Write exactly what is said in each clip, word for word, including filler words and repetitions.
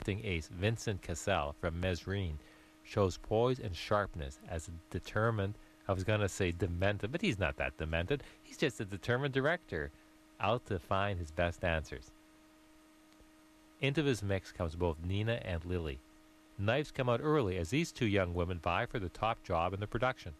ace Vincent Cassel from Mesrine shows poise and sharpness as a determined, I was going to say demented, but he's not that demented. He's just a determined director, out to find his best answers. Into his mix comes both Nina and Lily. Knives come out early as these two young women vie for the top job in the production.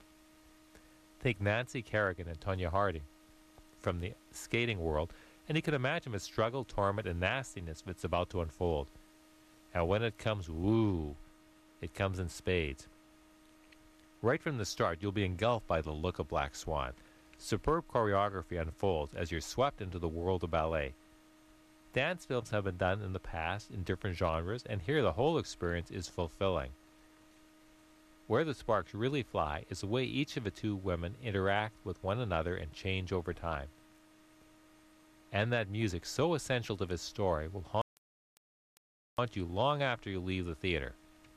Think Nancy Kerrigan and Tonya Harding from the skating world, and you can imagine the struggle, torment, and nastiness that's about to unfold. And when it comes, woo, it comes in spades. Right from the start, you'll be engulfed by the look of Black Swan. Superb choreography unfolds as you're swept into the world of ballet. Dance films have been done in the past in different genres, and here the whole experience is fulfilling. Where the sparks really fly is the way each of the two women interact with one another and change over time. And that music, so essential to this story, will haunt you long after you leave the theater.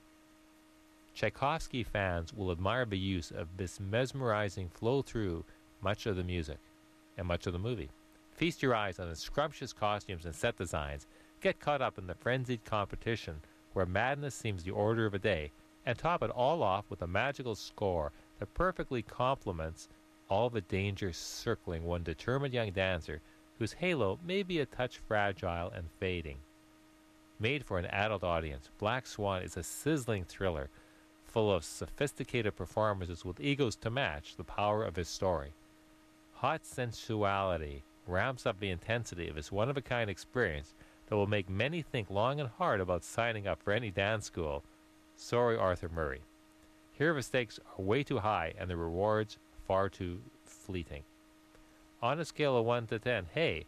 Tchaikovsky fans will admire the use of this mesmerizing flow through much of the music and much of the movie. Feast your eyes on the scrumptious costumes and set designs, get caught up in the frenzied competition where madness seems the order of the day, and top it all off with a magical score that perfectly complements all the dangers circling one determined young dancer whose halo may be a touch fragile and fading. Made for an adult audience, Black Swan is a sizzling thriller full of sophisticated performances with egos to match the power of his story. Hot sensuality ramps up the intensity of this one-of-a-kind experience that will make many think long and hard about signing up for any dance school. Sorry, Arthur Murray. Here the stakes are way too high and the rewards far too fleeting. On a scale of one to ten, hey,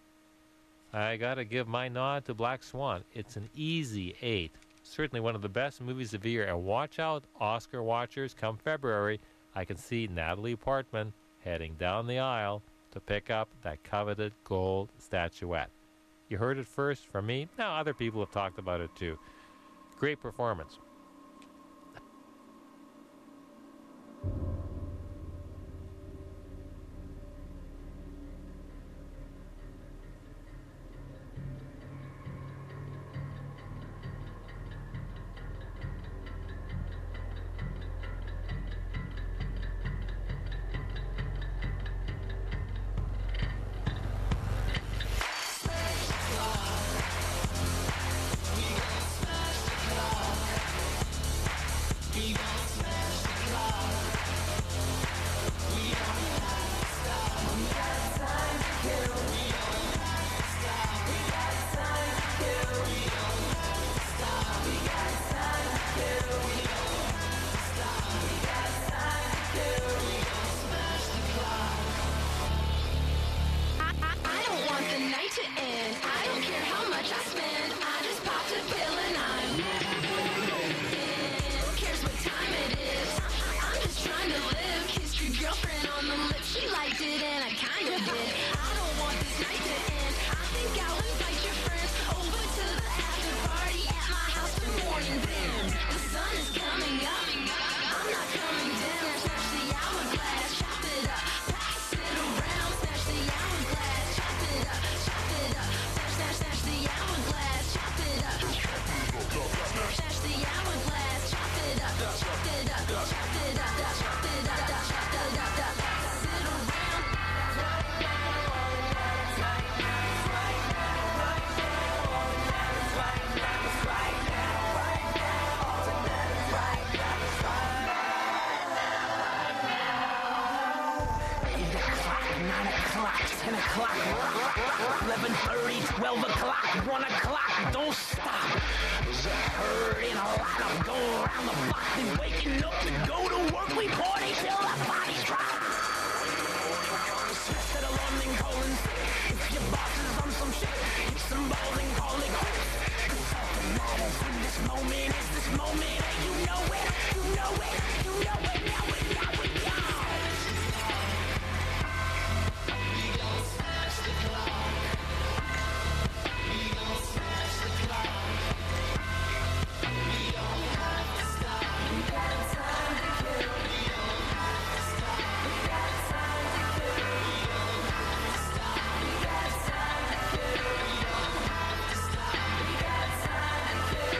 I gotta give my nod to Black Swan. It's an easy eight. Certainly one of the best movies of the year, and watch out, Oscar watchers, come February, I can see Natalie Portman heading down the aisle to pick up that coveted gold statuette. You heard it first from me. Now other people have talked about it too. Great performance. Stop.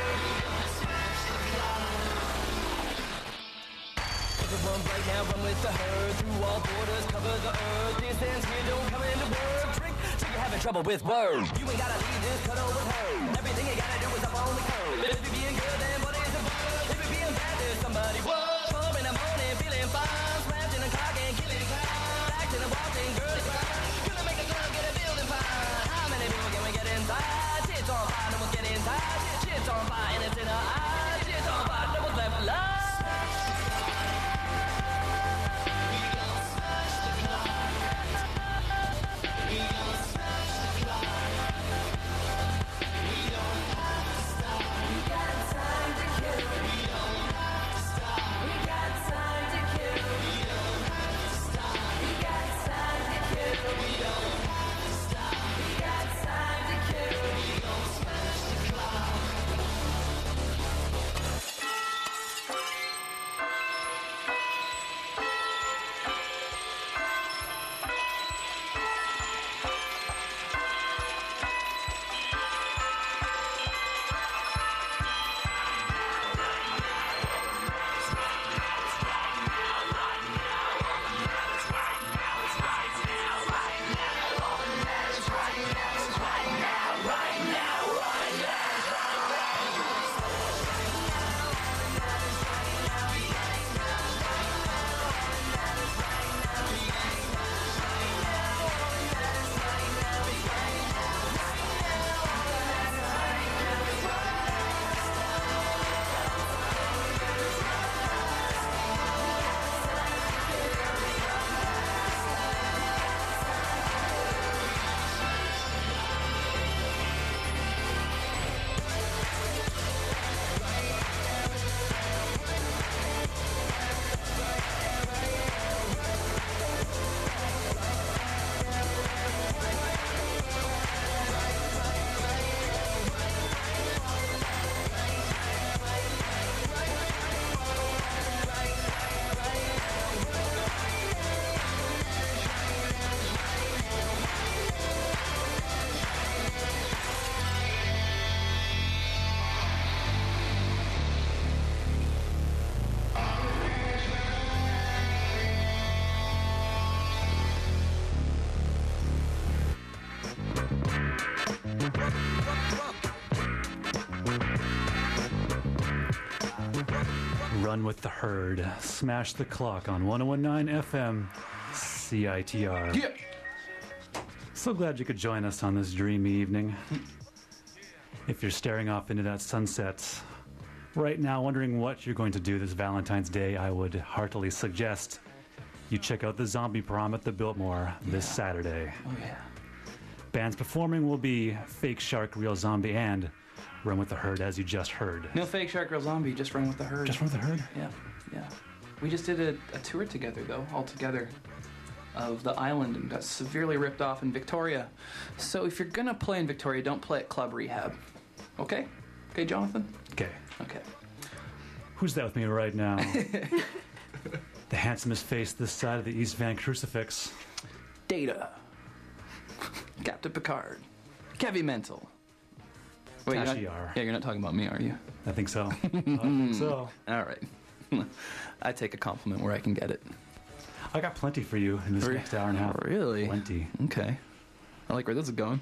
Right now run with the herd, through all borders, cover the earth. Distance here don't come into work. Trick, so you're having trouble with words. You ain't gotta leave this cut over her. Everything you gotta do is up on the curb. If you're being good, then what is the word? If you're being bad, there's somebody worse. Four in the morning, feeling fine. Slammed in the clock and killing time. Back to the walking, girl is fine. Gonna make a club, get a building fine. How many people can we get inside? Tits on fire, no one's getting tired. Shit's on fire and it's in her eyes. Shit's on fire, no one's left alive. Run with the Herd. Smash the Clock on one oh one point nine F M C I T R. Yeah. So glad you could join us on this dreamy evening. If you're staring off into that sunset right now, wondering what you're going to do this Valentine's Day, I would heartily suggest you check out the Zombie Prom at the Biltmore this Yeah. Saturday. Oh, yeah. Bands performing will be Fake Shark, Real Zombie, and Run with the Herd, as you just heard. No Fake Shark, Real Zombie, just Run with the Herd. Just Run with the Herd? Yeah, yeah. We just did a, a tour together, though, all together, of the island and got severely ripped off in Victoria. So if you're going to play in Victoria, don't play at Club Rehab. Okay? Okay, Jonathan? Okay. Okay. Who's that with me right now? The handsomest face this side of the East Van Crucifix. Data. Captain Picard. Kevin Mental. Wait, you're not, Tashiar. yeah, you're not talking about me, are you? I think so. I think so. All right. I take a compliment where I can get it. I got plenty for you in this Re- next hour and a half. Really? Plenty. Okay. I like where this is going.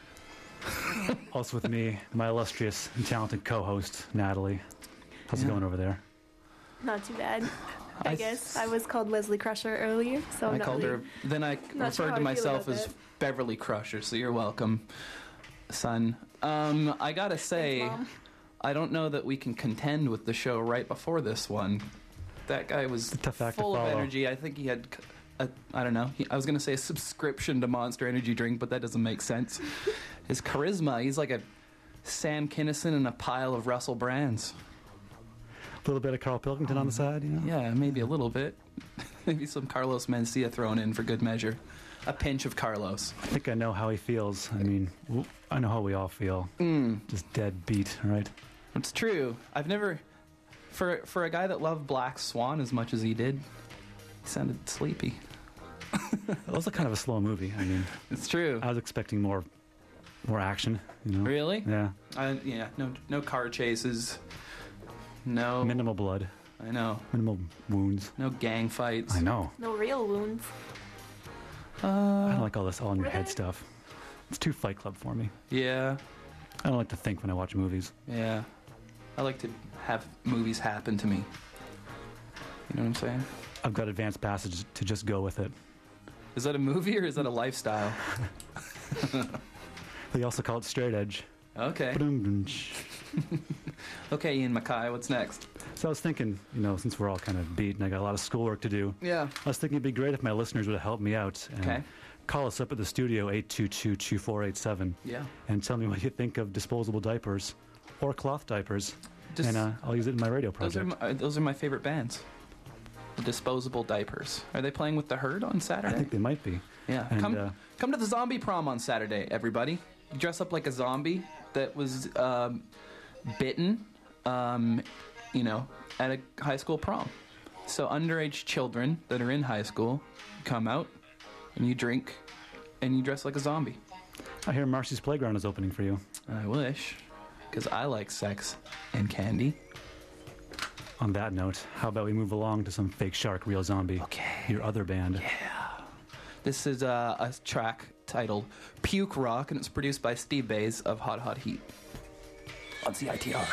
Also with me, my illustrious and talented co-host, Natalie. How's it Yeah. going over there? Not too bad, I, I guess. s- I was called Leslie Crusher earlier, so I I'm not called really... her. Then I Not sure referred how to I feel myself about as that. Beverly Crusher. So you're welcome, son. Um, I gotta say, Mom. I don't know that we can contend with the show right before this one. That guy was a tough act to full of follow. energy. I think he had. A, I don't know. He, I was gonna say a subscription to Monster Energy drink, but that doesn't make sense. His charisma. He's like a Sam Kinison and a pile of Russell Brands. A little bit of Carl Pilkington on the side, you know? Yeah, maybe a little bit. Maybe some Carlos Mencia thrown in for good measure. A pinch of Carlos. I think I know how he feels. I mean, w- I know how we all feel. Mm, Just dead beat, right? it's true. I've never, for for a guy that loved Black Swan as much as he did, he sounded sleepy. It was a kind of a slow movie. I mean, It's true. I was expecting more, more action. You know? Really? Yeah. Uh, yeah. No no car chases. No. Minimal blood. I know. Minimal wounds. No gang fights. I know. No real wounds. I Uh, don't like all this all in your head stuff. It's too Fight Club for me. yeah, I don't like to think when I watch movies. yeah. I like to have movies happen to me. You know what I'm saying? I've got advanced passage to just go with it. Is that a movie or is that a lifestyle? They also call it straight edge. Okay. Ba-dum-dum-sh. Okay, Ian Mackay, what's next? So I was thinking, you know, since we're all kind of beat and I got a lot of schoolwork to do, Yeah. I was thinking it'd be great if my listeners would help me out and Okay. call us up at the studio eight two two, two four eight seven Yeah. and tell me what you think of disposable diapers or cloth diapers. Dis- and uh, I'll use it in my radio those are project. my, uh, those are my favorite bands. The Disposable Diapers. Are they playing with the Herd on I Saturday? think they might be. Yeah. And, come uh, come to the zombie prom on Saturday, everybody. Dress up like a zombie that was um, bitten, um, you know, at a high school prom. So underage children that are in high school come out and you drink and you dress like a zombie. I hear Marcy's Playground is opening for you. I wish, because I like sex and candy. On that note, how about we move along to some Fake Shark, Real Zombie? Okay. Your other band. This is uh, a track titled Puke Rock, and it's produced by Steve Bays of Hot Hot Heat on C I T R.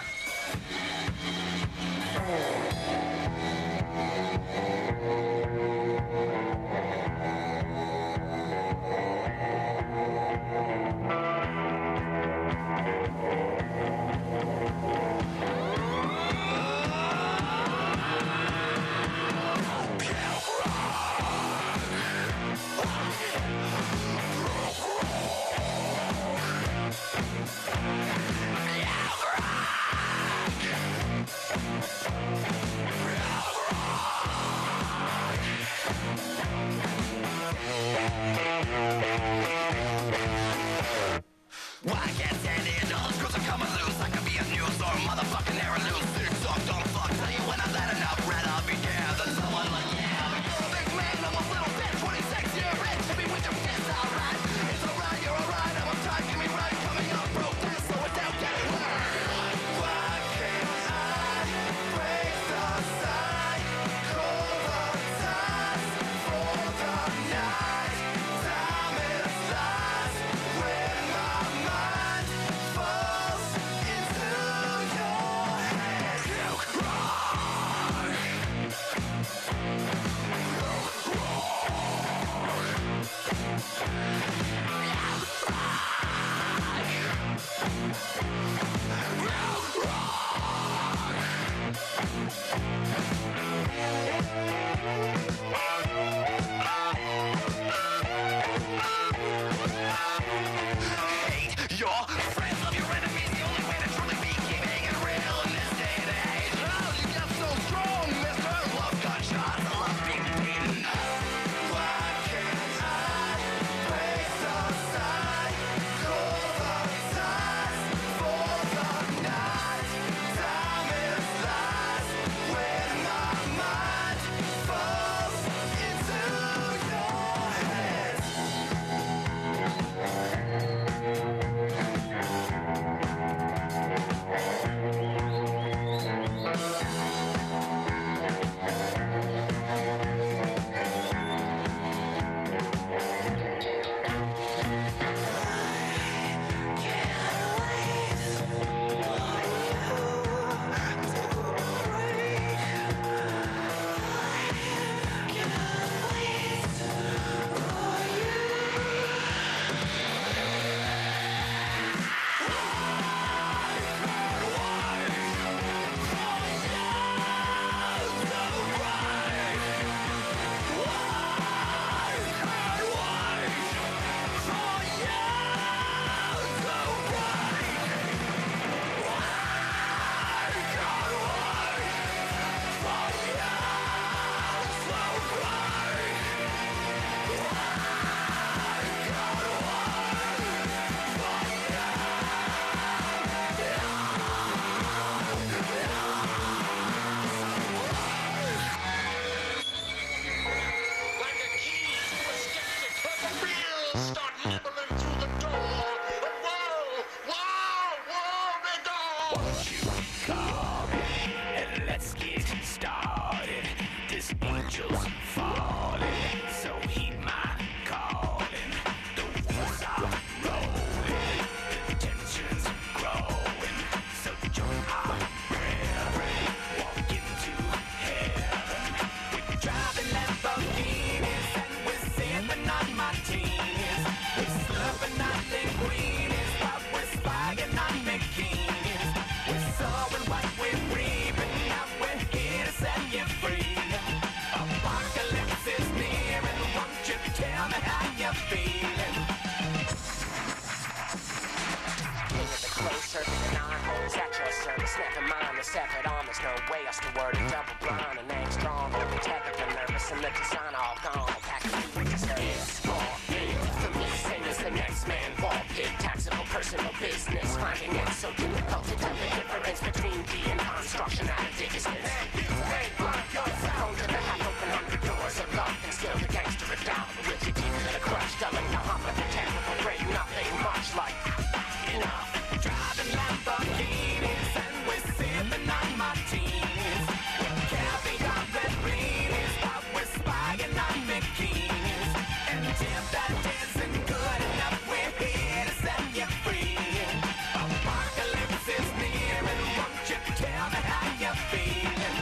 your mind is separate on. There's no way else to word it. Double blind and aim strong. Overtechnical, nervous, and the design all gone. Pack of register is for me. For me, same as the next man. Ball pig, taxable personal business. Finding it so difficult to tell the difference between being construction out of business. Hey, block your sound to the half-open hundred doors of love, and still the gangster of doubt. With your teeth that are crushed, telling the hump of the technical break. Nothing much like enough. Driving Lamborghinis and we're sipping on martinis. Caviar and blinis, but we're spying on bikinis. And if that isn't good enough, we're here to set you free. Apocalypse is near, and won't you tell me how you're feeling?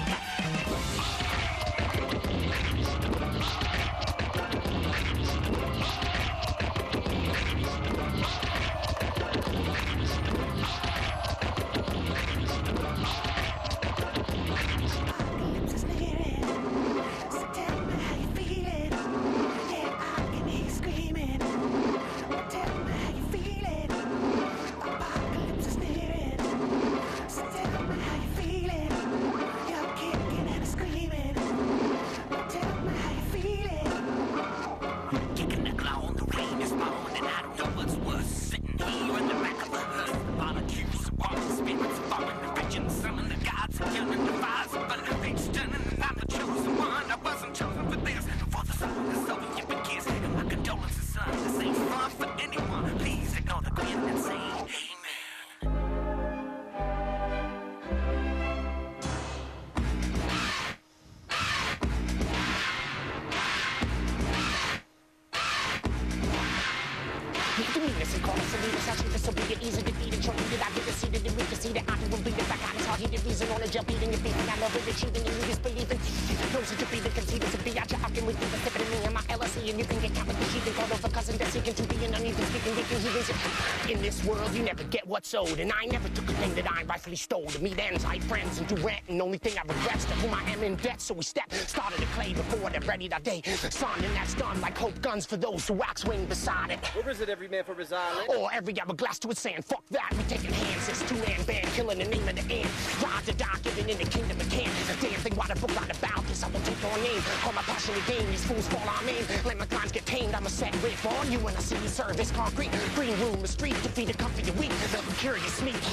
In this world, you never get what's owed, and I never took a thing that I rightfully stole. To meet ends, I friends, and do rent, and the only thing I regret's to whom I am in debt. So we step, started to clay before they're ready that day. Son, and that's done like hope guns for those who wax wing beside it. Where is it, every man for his island? Or every hourglass to its sand. Fuck that, we taking hands. It's two-man band, killing the name of the end. Ride to die, giving in the kingdom of can. Damn thing, why the book write about this? I will take your name, call my passionate game. These fools fall on me, let my crimes get tamed. I'm a set rip on you when I see you serve this concrete. Green room, the street, defeat the comfort you weak. They'll be curious me.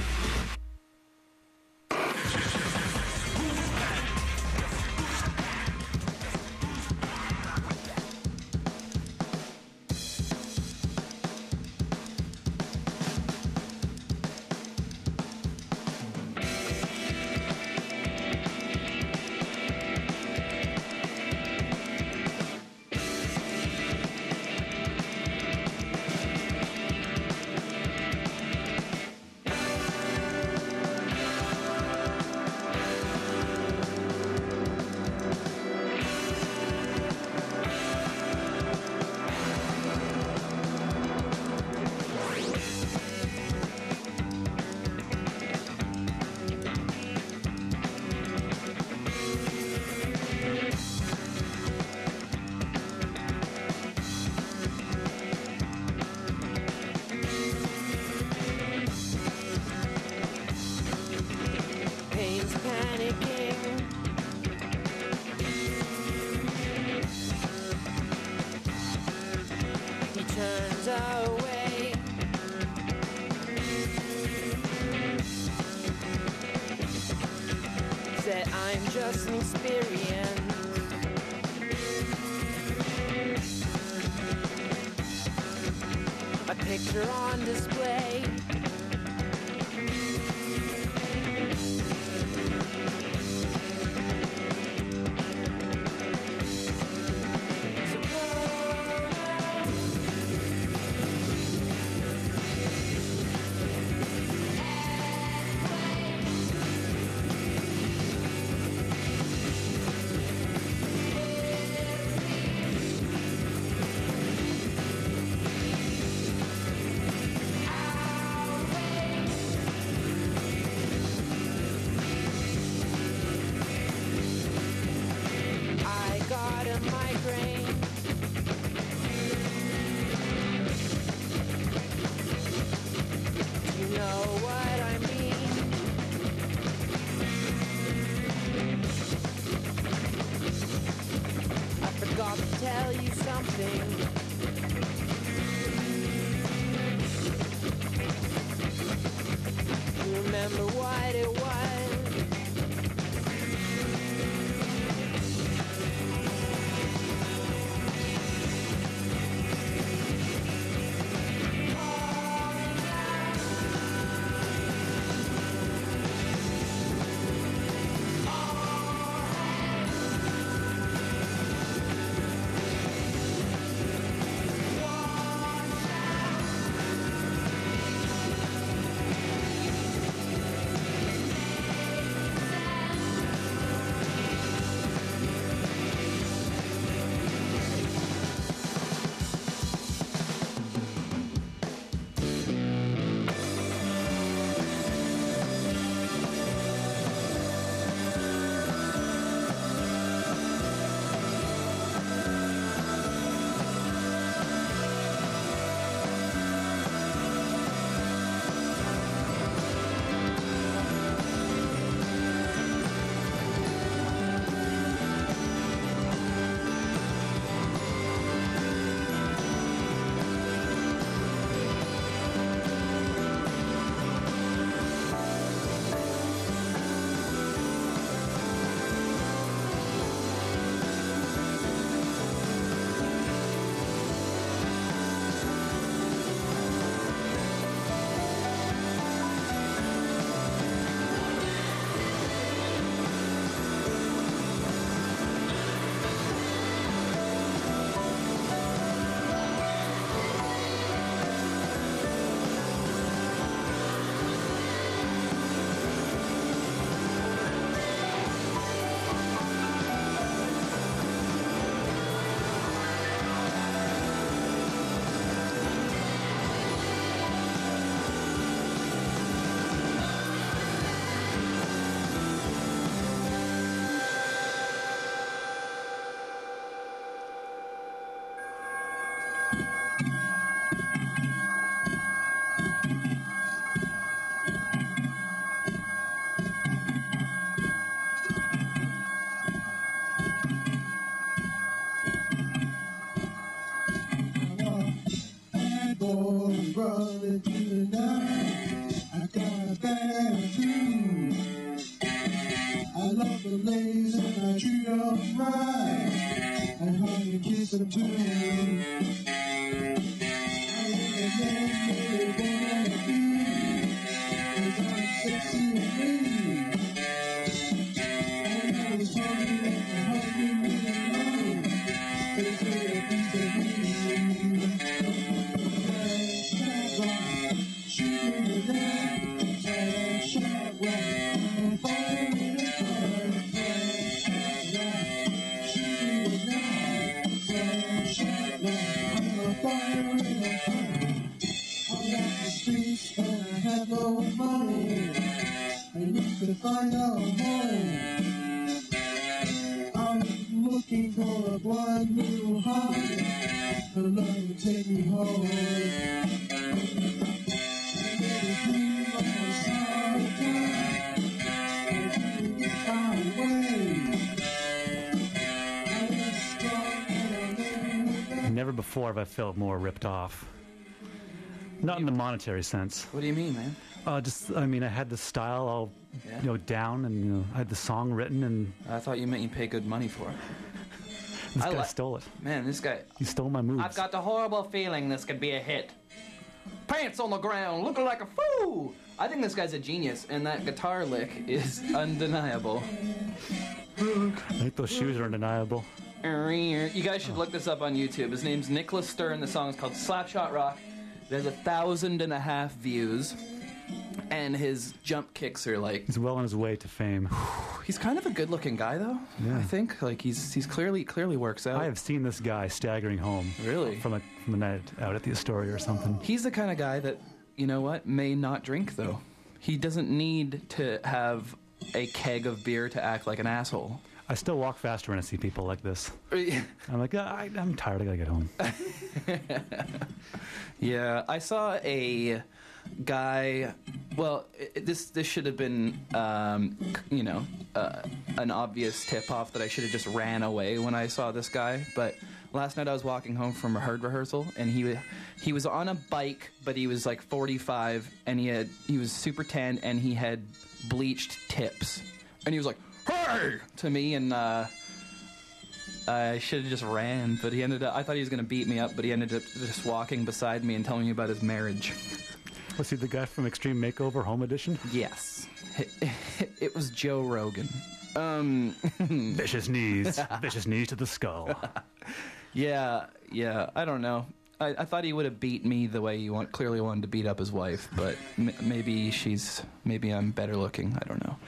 Just an experience. A picture on display. Thank you. with you tonight. I got a bad tune. I love the ladies and I treat them right. And how you kiss them too. I love the men they wanna be. Cause I'm sexy and me. And I was talking and hugging me alone. They say a piece of me. Shot rock, shooting the night. Shot rock, I'm falling in the fire. Shot rock, shooting the night. Shot rock, I'm fire in the fire. I'm at the streets and I have no money. I need to find a home. I'm looking for a blonde little heart. Her love will take me home. I get a dream of a summertime. I didn't get far away. I was strong and I never went back. Never before have I felt more ripped off. Not in the monetary sense. What do you mean, man? Uh, just, I mean, I had the style all, Yeah. you know, down, and you know, I had the song written, and I thought you meant you pay good money for it. this I guy li- stole it. Man, this guy. He stole my moves. I've got the horrible feeling this could be a hit. Pants on the ground, looking like a fool. I think this guy's a genius, and that guitar lick is undeniable. I think those shoes are undeniable. You guys should look this up on YouTube. His name's Nicholas Stern. The song is called Slapshot Rock. There's a thousand and a half views, and his jump kicks are like. He's well on his way to fame. He's kind of a good-looking guy, though. Yeah. I think like he's he's clearly clearly works out. I have seen this guy staggering home. Really? From a from a night out at the Astoria or something. He's the kind of guy that, you know what, may not drink, though. He doesn't need to have a keg of beer to act like an asshole. I still walk faster when I see people like this. I'm like, ah, I, I'm tired. I gotta get home. Yeah, I saw a guy. Well, it, this this should have been, um, you know, uh, an obvious tip off that I should have just ran away when I saw this guy. But last night I was walking home from a herd rehearsal, and he wa- he was on a bike, but he was like forty-five, and he had he was super tan, and he had bleached tips, and he was like, "Hey!" to me, and uh, I should have just ran, but he ended up. I thought he was going to beat me up, but he ended up just walking beside me and telling me about his marriage. Was he the guy from Extreme Makeover Home Edition? Yes, it, it was Joe Rogan. Um, Vicious knees, vicious knees to the skull. yeah, yeah. I don't know. I, I thought he would have beat me the way he want, clearly wanted to beat up his wife, but m- maybe she's maybe I'm better looking. I don't know.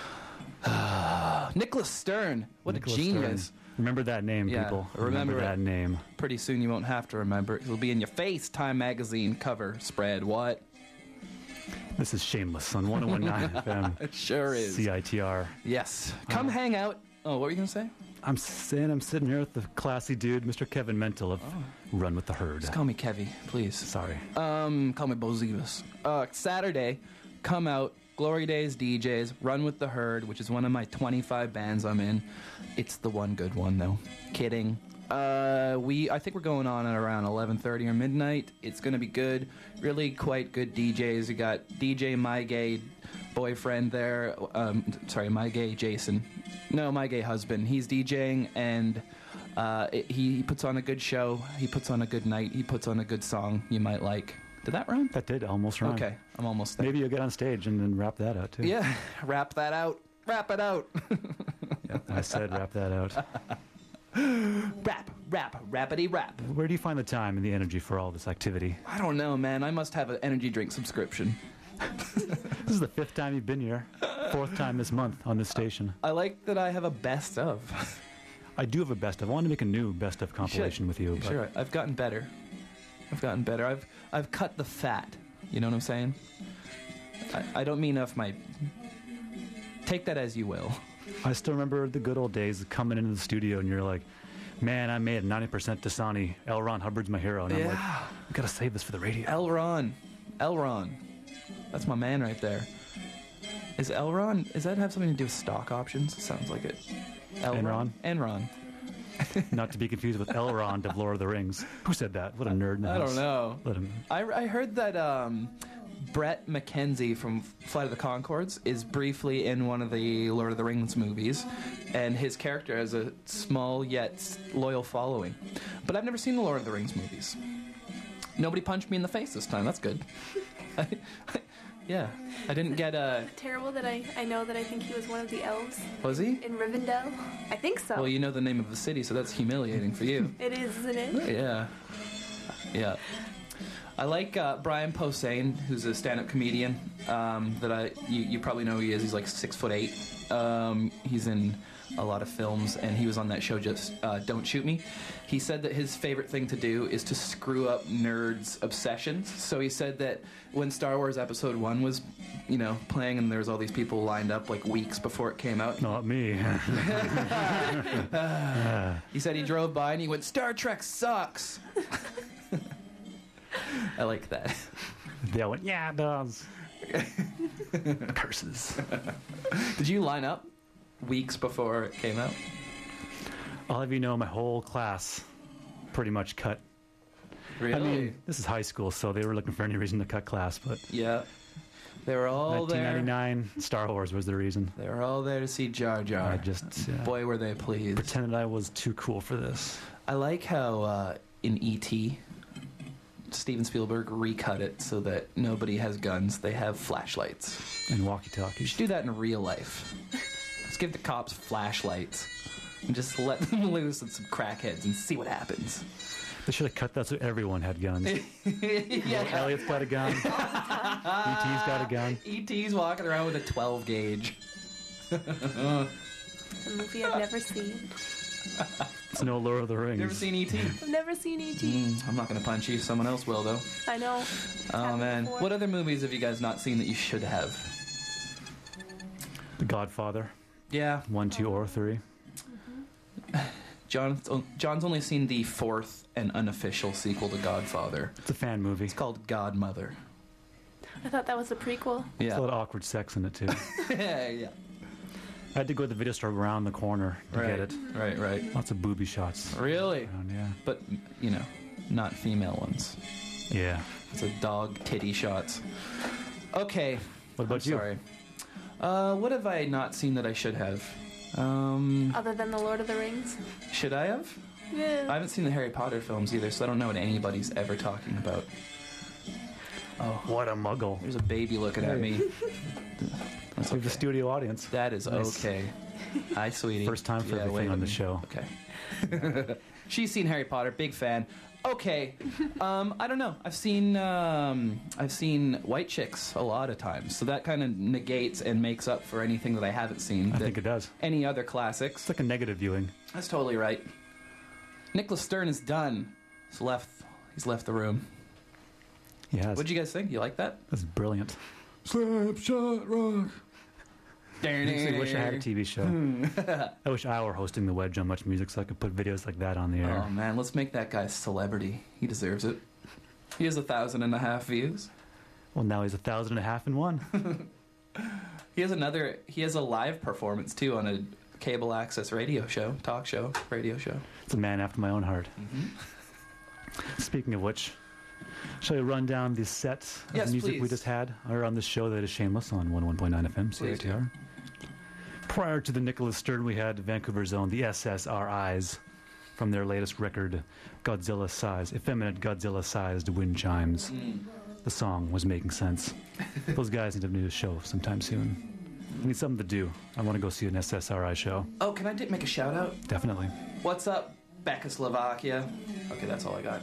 Nicholas Stern, what Nicholas a genius! Stern. Remember that name, Yeah, people. remember it. that name. Pretty soon you won't have to remember it. It'll be in your face. Time magazine cover spread. What? This is Shameless on one oh one point nine F M. It sure is. C I T R. Yes. Come Uh, hang out. Oh, what were you gonna say? I'm saying I'm sitting here with the classy dude, Mister Kevin Mental of Run with the Herd. Just call me Kevy, please. Sorry. Um, call me Bozivas. Uh, Saturday, come out. Glory Days D Js, Run with the Herd, which is one of my twenty-five bands I'm in. It's the one good one, though. Kidding. Uh, we I think we're going on at around eleven thirty or midnight. It's going to be good. Really quite good D Js. We got D J My Gay Boyfriend there. Um, sorry, My Gay Jason. No, My Gay Husband. He's DJing, and uh, it, he, he puts on a good show. He puts on a good night. He puts on a good song you might like. Did that rhyme? That did almost rhyme. Okay, I'm almost there. Maybe you'll get on stage and then wrap that out, too. Yeah, wrap that out. Wrap it out. I said wrap that out. Rap, rap, rappity rap. Where do you find the time and the energy for all this activity? I don't know, man. I must have an energy drink subscription. This is the fifth time you've been here. Fourth time this month on this station. I like that I have a best of. I do have a best of. I want to make a new best of compilation with you. But Sure, I've gotten better. I've gotten better. I've I've cut the fat. You know what I'm saying? I, I don't mean off my. Take that as you will. I still remember the good old days of coming into the studio and you're like, man, I made ninety percent Dasani. L. Ron Hubbard's my hero. And I'm like, Yeah. we got to save this for the radio. L. Ron. L. Ron. That's my man right there. Is L. Ron, does that have something to do with stock options? It sounds like it. L. Enron? Enron. Not to be confused with Elrond of Lord of the Rings. Who said that? What a nerd in the I house. don't know. Let him. I, I heard that um, Brett McKenzie from Flight of the Conchords is briefly in one of the Lord of the Rings movies, and his character has a small yet loyal following. But I've never seen the Lord of the Rings movies. Nobody punched me in the face this time. That's good. I, I, yeah, I didn't get a... Terrible that I, I know that I think he was one of the elves Was he? in Rivendell. I think so. Well, you know the name of the city, so that's humiliating for you. It is, isn't it? Yeah. Yeah. I like uh, Brian Posehn, who's a stand-up comedian. Um, that I you, you probably know who he is. He's like six foot eight. Um, he's in a lot of films, and he was on that show just uh, Don't Shoot Me. He said that his favorite thing to do is to screw up nerds' obsessions. So he said that when Star Wars Episode One was, you know, playing, and there was all these people lined up like weeks before it came out. Not me. He said he drove by and he went, "Star Trek sucks." I like that. They all went, yeah, it does. Curses. Did you line up weeks before it came out? I'll have you know, my whole class pretty much cut. Really? I mean, this is high school, so they were looking for any reason to cut class, but Yeah. They were all there. nineteen ninety-nine, Star Wars was the reason. They were all there to see Jar Jar. I just yeah, Boy, were they pleased. pretended I was too cool for this. I like how uh, in E T, Steven Spielberg recut it so that nobody has guns. They have flashlights. And You walkie-talkies. should do that in real life. Just give the cops flashlights and just let them loose at some crackheads and see what happens. They should have cut that so everyone had guns. Yeah. Elliot's got a gun. E T's got a gun. E T's walking around with a twelve gauge. A movie I've never seen. It's no Lord of the Rings. You ever seen E T? I've never seen E T. Mm, I'm not going to punch you. Someone else will, though. I know. Oh, Happened man. before. What other movies have you guys not seen that you should have? The Godfather. Yeah. One, two, or three. John, John's only seen the fourth and unofficial sequel to Godfather. It's a fan movie. It's called Godmother. I thought that was a prequel. There's Yeah. a lot of awkward sex in it, too. yeah, yeah. I had to go to the video store around the corner to Right. get it. Right, right. Lots of booby shots. Really? Around, yeah. But, you know, not female ones. Yeah. It's a dog titty shots. Okay. What about I'm you? Sorry. Uh, what have I not seen that I should have? Um, Other than The Lord of the Rings. should I have? Yeah. I haven't seen the Harry Potter films either, so I don't know what anybody's ever talking about. Oh, What a muggle. there's a baby looking at me. That's We have a okay. studio audience. That is Nice. okay. Hi, sweetie. First time for Yeah, everything wave on at the me. show. Okay. She's seen Harry Potter, big fan. Okay. Um, I don't know. I've seen um, I've seen White Chicks a lot of times, so that kind of negates and makes up for anything that I haven't seen. I that- think it does. Any other classics? It's like a negative viewing. That's totally right. Nicholas Stern is done. He's left. He's left the room. He has. What'd you guys think? You like that? That's brilliant. Slapshot rock. I actually wish I had a T V show. I wish I were hosting the Wedge on Much Music so I could put videos like that on the air. Oh man, let's make that guy a celebrity. He deserves it. He has a thousand and a half views. Well, now he's a thousand and a half in one. He has another. He has a live performance too on a cable access radio show, talk show, radio show. It's a man after my own heart. Mm-hmm. Speaking of which, shall we run down the set of Yes, music we please. just had or on this show that is shameless on one oh one point nine F M, C I Please T R? Prior to the Nicholas Stern, we had Vancouver's own, the S S R Is, from their latest record, Godzilla Size, effeminate Godzilla-sized wind chimes. Mm. The song was making sense. Those guys need to do a show sometime soon. I need something to do. I want to go see an S S R I show. Oh, can I di- make a shout out? Definitely. What's up, Czechoslovakia? Okay, that's all I got.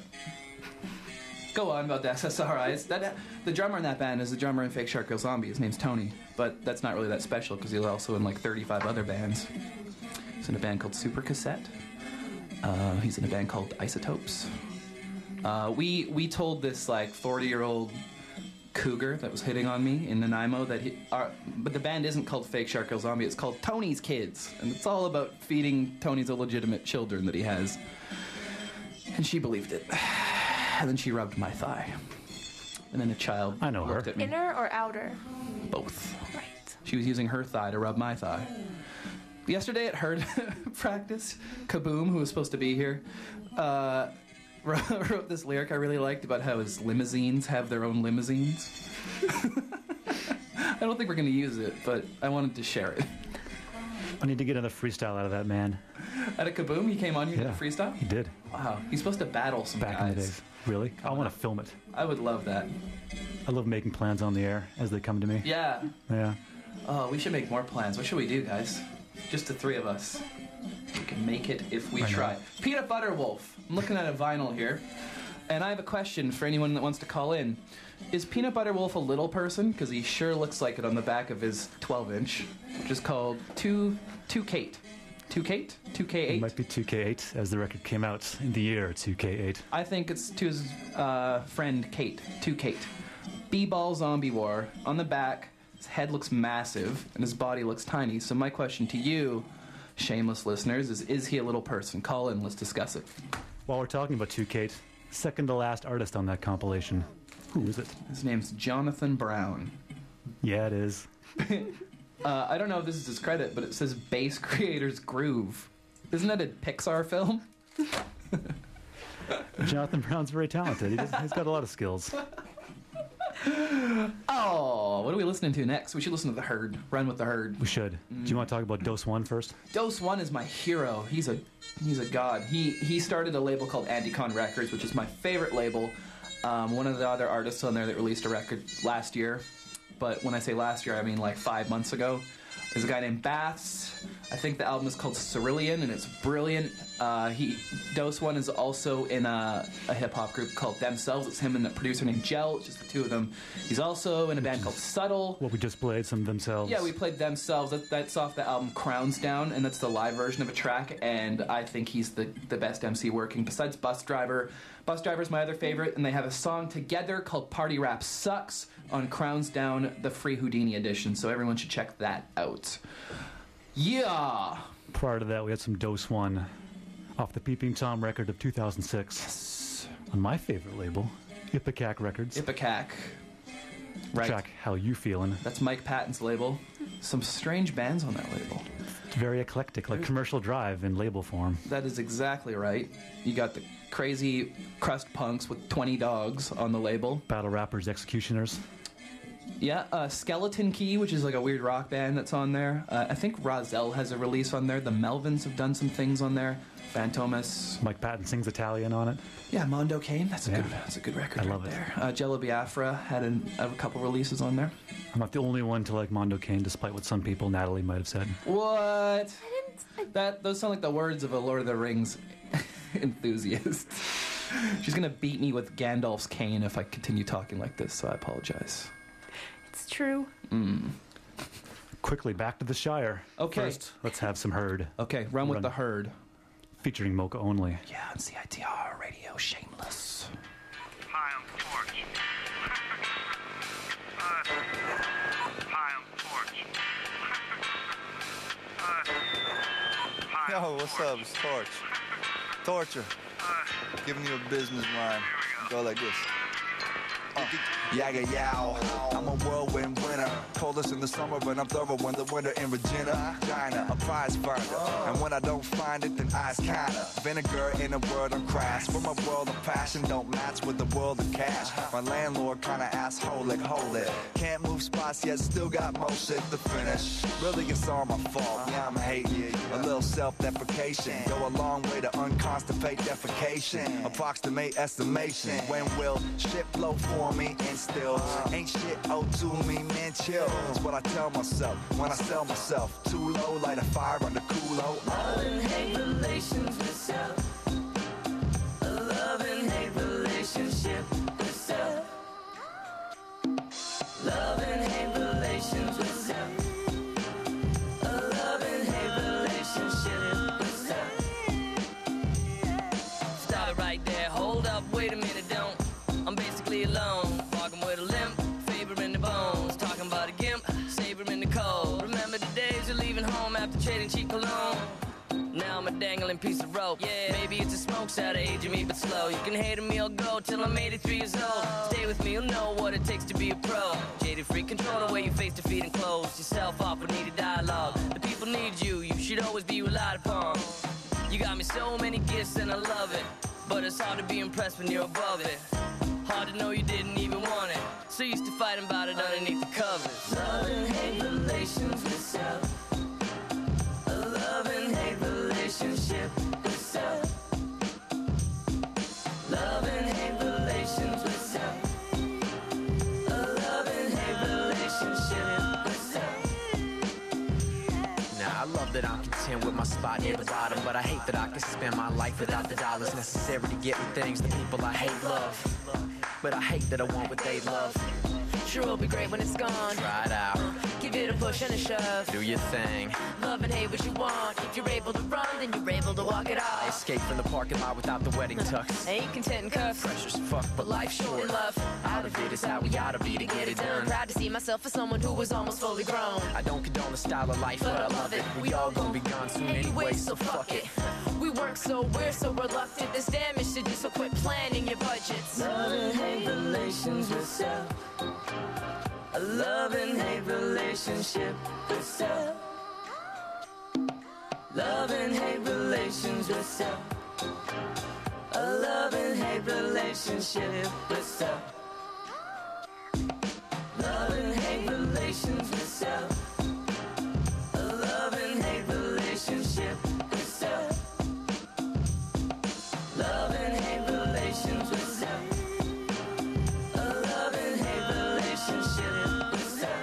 Go on about the S S R Is. That the drummer in that band is the drummer in Fake Shark Girl Zombie. His name's Tony, but that's not really that special because he's also in like thirty-five other bands. He's in a band called Super Cassette. Uh, he's in a band called Isotopes. Uh, we we told this like forty-year-old cougar that was hitting on me in Nanaimo that he, our, but the band isn't called Fake Shark Girl Zombie. It's called Tony's Kids, and it's all about feeding Tony's illegitimate children that he has. And she believed it. And then she rubbed my thigh. And then a child I know looked her. at me. Inner or outer? Both. Right. She was using her thigh to rub my thigh. Yesterday at Herd practice, Kaboom, who was supposed to be here, uh, wrote this lyric I really liked about how his limousines have their own limousines. I don't think we're going to use it, but I wanted to share it. I need to get another freestyle out of that man. At a Kaboom, he came on here Yeah, to freestyle? he did. Wow, he's supposed to battle some Back guys. in the days. Really? I want to film it. I would love that. I love making plans on the air as they come to me. Yeah. Yeah. Oh, we should make more plans. What should we do, guys? Just the three of us. We can make it if we I know. try. Peanut Butter Wolf. I'm looking at a vinyl here. And I have a question for anyone that wants to call in. Is Peanut Butter Wolf a little person? Because he sure looks like it on the back of his twelve inch, which is called two, two Kate. two Kate? two K eight? It might be two K eight, as the record came out in the year two K eight. I think it's to his uh, friend Kate. two Kate. B-Ball Zombie War. On the back, his head looks massive, and his body looks tiny. So my question to you, shameless listeners, is is he a little person? Call in, let's discuss it. While we're talking about two Kate, second to last artist on that compilation. Who is it? His name's Jonathan Brown. Yeah, it is. uh, I don't know if this is his credit, but it says Bass Creators Groove. Isn't that a Pixar film? Jonathan Brown's very talented. He does, he's got a lot of skills. Oh, what are we listening to next? We should listen to The Herd. Run with the Herd. We should. Mm. Do you want to talk about Dose One first? Dose One is my hero. He's a he's a god. He he started a label called Anticon Records, which is my favorite label. Um, one of the other artists on there that released a record last year, but when I say last year, I mean like five months ago, is a guy named Baths. I think the album is called Cerulean, and it's brilliant. Uh, he Dose One is also in a, a hip hop group called Themselves. It's him and the producer named Gel. It's just the two of them. He's also in a band called Subtle. Well, we just played some Themselves. Yeah, we played Themselves. That, that's off the album Crowns Down, and that's the live version of a track. And I think he's the, the best M C working, besides Bus Driver. Bus Driver's my other favorite, and they have a song together called Party Rap Sucks on Crowns Down, the free Houdini edition. So everyone should check that out. Yeah. Prior to that, we had some Dose One off the Peeping Tom record of two thousand six. Yes. On my favorite label, Ipecac Records. Ipecac. Right. Track How You Feelin'. That's Mike Patton's label. Some strange bands on that label. It's very eclectic, like Commercial Drive in label form. That is exactly right. You got the crazy crust punks with twenty dogs on the label. Battle Rappers, Executioners. Yeah, uh, Skeleton Key, which is like a weird rock band that's on there. Uh, I think Rozelle has a release on there. The Melvins have done some things on there. Phantomas. Mike Patton sings Italian on it. Yeah, Mondo Cane. That's a Yeah. good. That's a good record. I right love it. there. Uh, Jello Biafra had an, a couple releases on there. I'm not the only one to like Mondo Cane, despite what some people, Natalie, might have said. What? That those sound like the words of a Lord of the Rings enthusiast. She's gonna beat me with Gandalf's cane if I continue talking like this, so I apologize. It's true. Mm. Quickly, back to the Shire. Okay. First, let's have some Herd. Okay, Run with Run. the Herd. Featuring Mocha only. Yeah, on C I T R Radio, Shameless. Hi, I'm Torch. uh, hi, I'm Torch. uh, hi, Yo, I'm what's Torch. up? It's Torch. Torture. Uh, Giving you a business rhyme. Here we Go like this. Uh, Yaga yow, I'm a whirlwind winner. Coldest in the summer, but I'm thorough in the winter in Regina. China, a prize finder. And when I don't find it, then i's kinda. Vinegar in a world of crash. From a world of passion, don't match with the world of cash. My landlord kinda asshole, like hold it. Can't move spots yet, still got most shit to finish. Really, it's all my fault. Yeah, I'm hating. A little self-deprecation. Go a long way to unconstipate defecation. Approximate estimation. When will shit flow for me and still ain't shit owed to me, man, chill. That's what I tell myself when I sell myself. Too low, light a fire under cool-o. Love and hate relations with self. A love and hate relationship with self. Love and hate relations with self. A love and hate relationship with self. Stop it right there. Hold up, wait a minute, don't. I'm basically alone, walking with a limp, fever in the bones, talking about a gimp, saber in the cold. Remember the days of leaving home after trading cheap cologne? Now I'm a dangling piece of rope. Yeah, maybe it's a smoke out of aging me, but slow. You can hate me, I'll go till I'm eighty-three years old. Stay with me, you'll know what it takes to be a pro. Jaded free, control the way you face defeat and close yourself off with needed dialogue. The people need you, you should should always be relied upon. You got me so many gifts and I love it, but it's hard to be impressed when you're above it. Hard to know you didn't even want it, so used to fighting about it underneath the covers. Love and hate relations with self. A love and hate relationship with self. Love and hate relations with self. A love and hate relationship with self. Now I love that I'm content with my spot near the bottom, but I hate that I can spend my life without the dollars necessary to get me things the people I hate love. But I hate that I want what they love. Sure will be great when it's gone. Try it out. Give it a push and a shove. Do your thing. Love and hate what you want. If you're able to run, then you're able to walk it I off. escape from the parking lot without the wedding tux. Ain't content and cuffs. Pressure's fuck, but life's short. And love. Out of it is how we oughta be to get it done. Proud to see myself as someone who was almost fully grown. I don't condone the style of life, but I love it. We all gonna be gone soon anyway, so fuck it. We work so we're so reluctant. There's damage to do, so quit planning your budgets. Love and hate relations with self. A love and hate relationship with self. Love and hate relations with self. A love and hate relationship with self. Love and hate relations with self. A love and hate relationship with self. Love and hate relations with self. A love and hate relationship with self.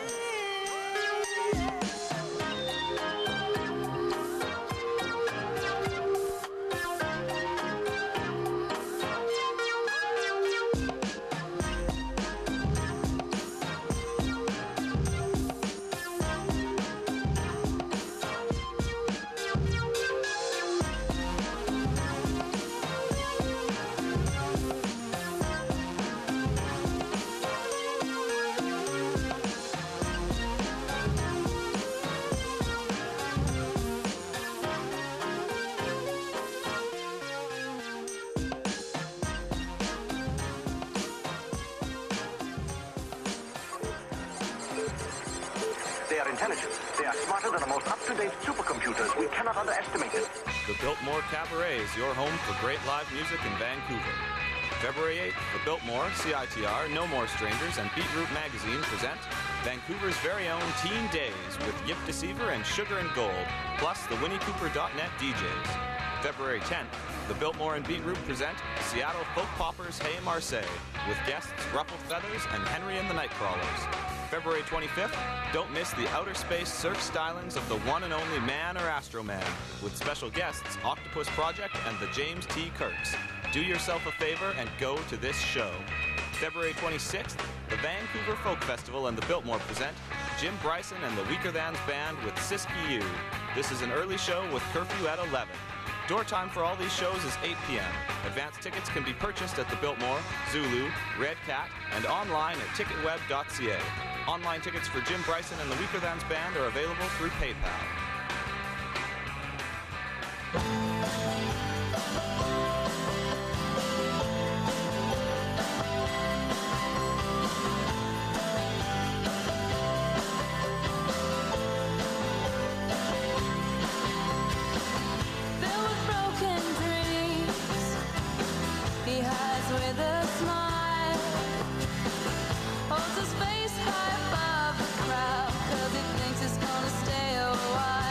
They are intelligent. They are smarter than the most up-to-date supercomputers. We cannot underestimate them. The Biltmore Cabaret is your home for great live music in Vancouver. February eighth, the Biltmore, C I T R, No More Strangers, and Beetroot Magazine present Vancouver's very own Teen Days with Yip Deceiver and Sugar and Gold, plus the Winnie Cooper dot net D Js. February tenth, the Biltmore and Beetroot present Seattle Folk Poppers Hey Marseille, with guests Ruffled Feathers and Henry and the Nightcrawlers. February twenty-fifth, don't miss the outer space surf stylings of the one and only Man or Astro Man, with special guests Octopus Project and the James T. Kirks. Do yourself a favor and go to this show. February twenty-sixth, the Vancouver Folk Festival and the Biltmore present Jim Bryson and the Weaker Thans Band with Siskiyou. This is an early show with curfew at eleven. Door time for all these shows is eight p.m. Advance tickets can be purchased at the Biltmore, Zulu, Red Cat, and online at ticket web dot c a. Online tickets for Jim Bryson and the Weaker Thans Band are available through PayPal. Filled with broken dreams, he hides with a smile, holds his face high above the crowd, 'cause he thinks it's gonna stay a while.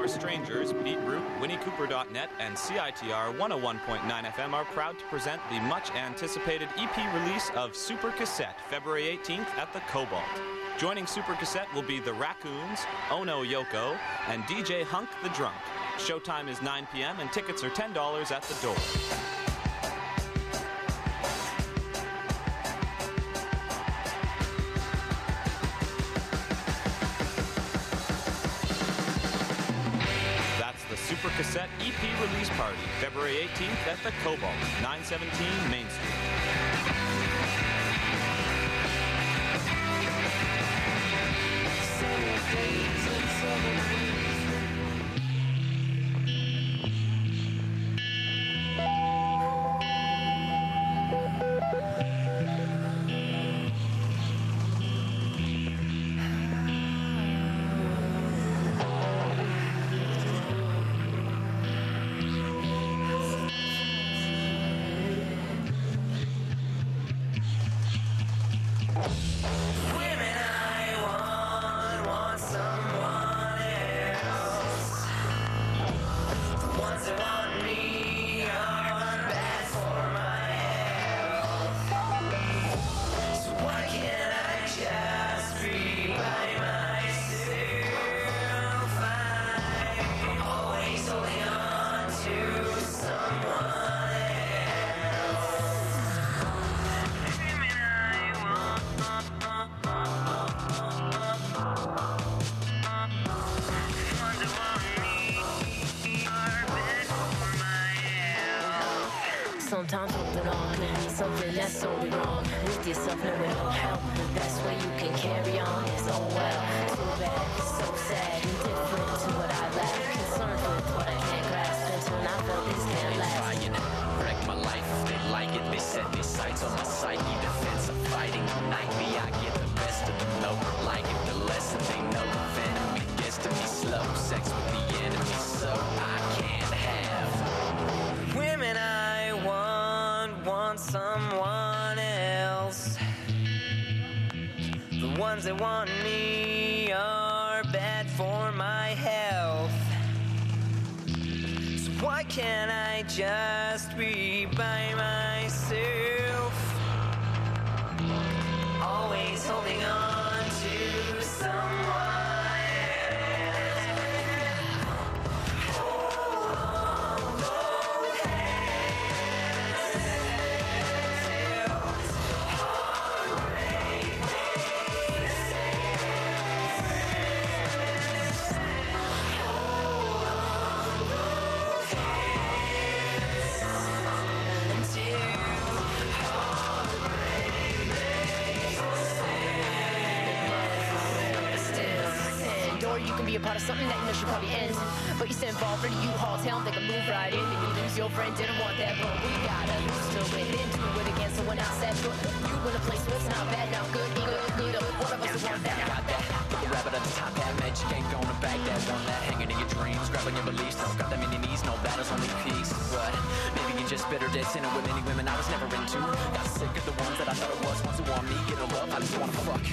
More Strangers, Beatroot, Winnie Cooper dot net, and C I T R one oh one point nine F M are proud to present the much-anticipated E P release of Super Cassette, February eighteenth at the Cobalt. Joining Super Cassette will be the Raccoons, Ono Yoko, and D J Hunk the Drunk. Showtime is nine p.m. and tickets are ten dollars at the door. That's the Super Cassette E P release party, February eighteenth at the Cobalt, nine seventeen Main Street. Sometimes holding on, something that's so wrong with yourself, knowing no help. The best way you can carry on is oh well. Too bad, so sad, indifferent to what I lack, concerned with what I can't grasp until I felt this can't last. Trying to wreck my life, they like it, they set their sights on my psyche, defense of fighting nightly. I get the best of them, though, like it, the lesson they know. Venom, it gets to be slow, sex with the enemy, so I can't have women I want, want someone else. The ones that want me are bad for my health. So why can't I just be by myself? Always holding on to someone. Be a part of something that you know should probably end, but you stand involved for the U-Haul town, they can move right in, and you lose your friend, didn't want that, but we gotta lose to it, then do it again, so when I said good, you in a place where it's not bad, now good, good, good, one of us is one that got that, put the rabbit at the top, that magic ain't gonna back that, one that hanging in your dreams, grabbing your beliefs, don't got that many needs, no battles, only peace, but maybe you're just better dead sinning with any women I was never into, got sick of the ones that I thought it was, ones who want me, get no love, I just wanna fuck.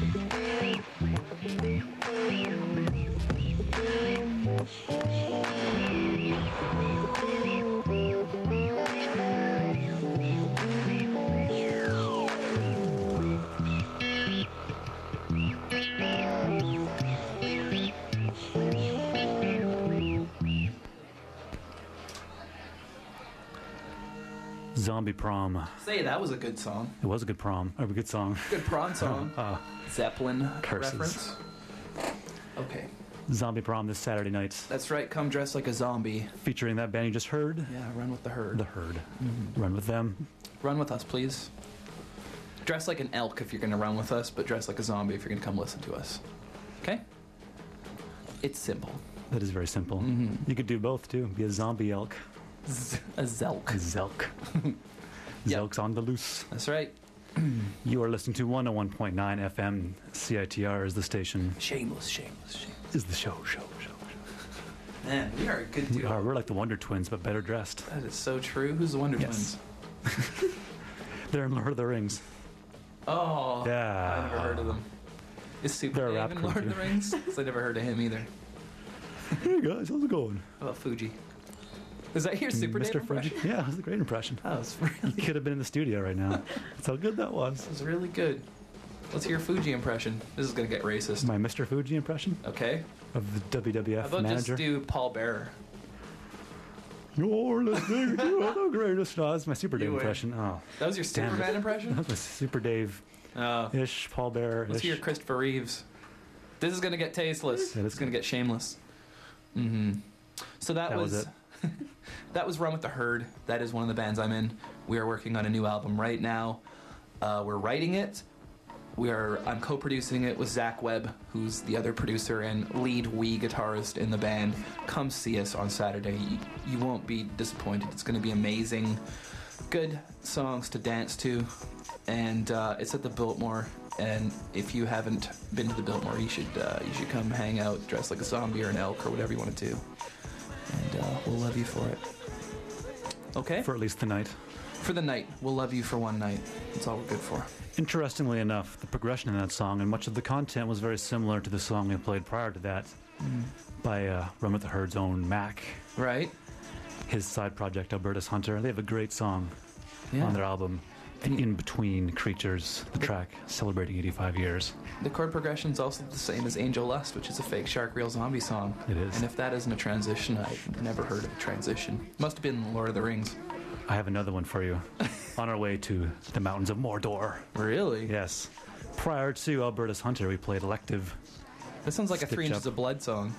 Zombie Prom. Say, that was a good song. It was a good prom. Or a good song. Good prom song. uh, Zeppelin curses. reference. Okay. Zombie Prom this Saturday night. That's right, come dressed like a zombie. Featuring that band you just heard. Yeah, Run with the Herd. The Herd. Mm-hmm. Run with them. Run with us, please. Dress like an elk if you're going to run with us, but dress like a zombie if you're going to come listen to us. Okay? It's simple. That is very simple. Mm-hmm. You could do both, too. Be a zombie elk. Z- a zelk. A zelk. Yep. Zelk's on the loose. That's right. You are listening to one oh one point nine F M. C I T R is the station. Shameless, shameless, shameless. Is the show, show, show, show. Man, we are a good We duo. are. We're like the Wonder Twins, but better dressed. That is so true. Who's the Wonder Yes. Twins? They're in Lord of the Rings. Oh, Yeah. I never heard of them. Is They're a Superman rap in crew, Lord of too. the Rings? 'Cause I never heard of him either. Hey guys, how's it going? How about Fuji? Is that your Super Mister Dave Fuji? impression? Yeah, that was a great impression. That was really You could have been in the studio right now. That's how good that was. It was really good. Let's hear your Fuji impression. This is gonna get racist. My Mister Fuji impression Okay. of the W W F How about manager. just do Paul Bearer? You're listening to the greatest. No, that's my Super Dave You win. impression. Oh, That was your damn Superman it. impression? That was Super Dave Oh. ish, Paul Bear Let's ish. hear Christopher Reeves. This is gonna get tasteless. Yeah, It's gonna get shameless. Mm-hmm. So that, That was was, that was Run with the Herd. That is one of the bands I'm in. We are working on a new album right now. Uh, we're writing it. We are. I'm co-producing it with Zach Webb, who's the other producer and lead wee guitarist in the band. Come see us on Saturday. You, you won't be disappointed. It's going to be amazing. Good songs to dance to, and uh, it's at the Biltmore. And if you haven't been to the Biltmore, you should uh, you should come hang out, dress like a zombie or an elk or whatever you want to do. And uh, we'll love you for it. Okay. For at least the night. For the night, we'll love you for one night. That's all we're good for. Interestingly enough, the progression in that song and much of the content was very similar to the song we played prior to that Mm. by uh, Run with the Herd's own Mac. Right. His side project, Albertus Hunter. They have a great song Yeah. on their album, In Between Creatures, the track celebrating eighty-five years. The chord progression's also the same as Angel Lust, which is a fake Shark Real Zombie song. It is. And if that isn't a transition, I've never heard of a transition. Must have been Lord of the Rings. I have another one for you. On our way to the mountains of Mordor. Really? Yes. Prior to Albertus Hunter, we played Elective. That sounds like a Stitch Three Inches Up. of Blood song.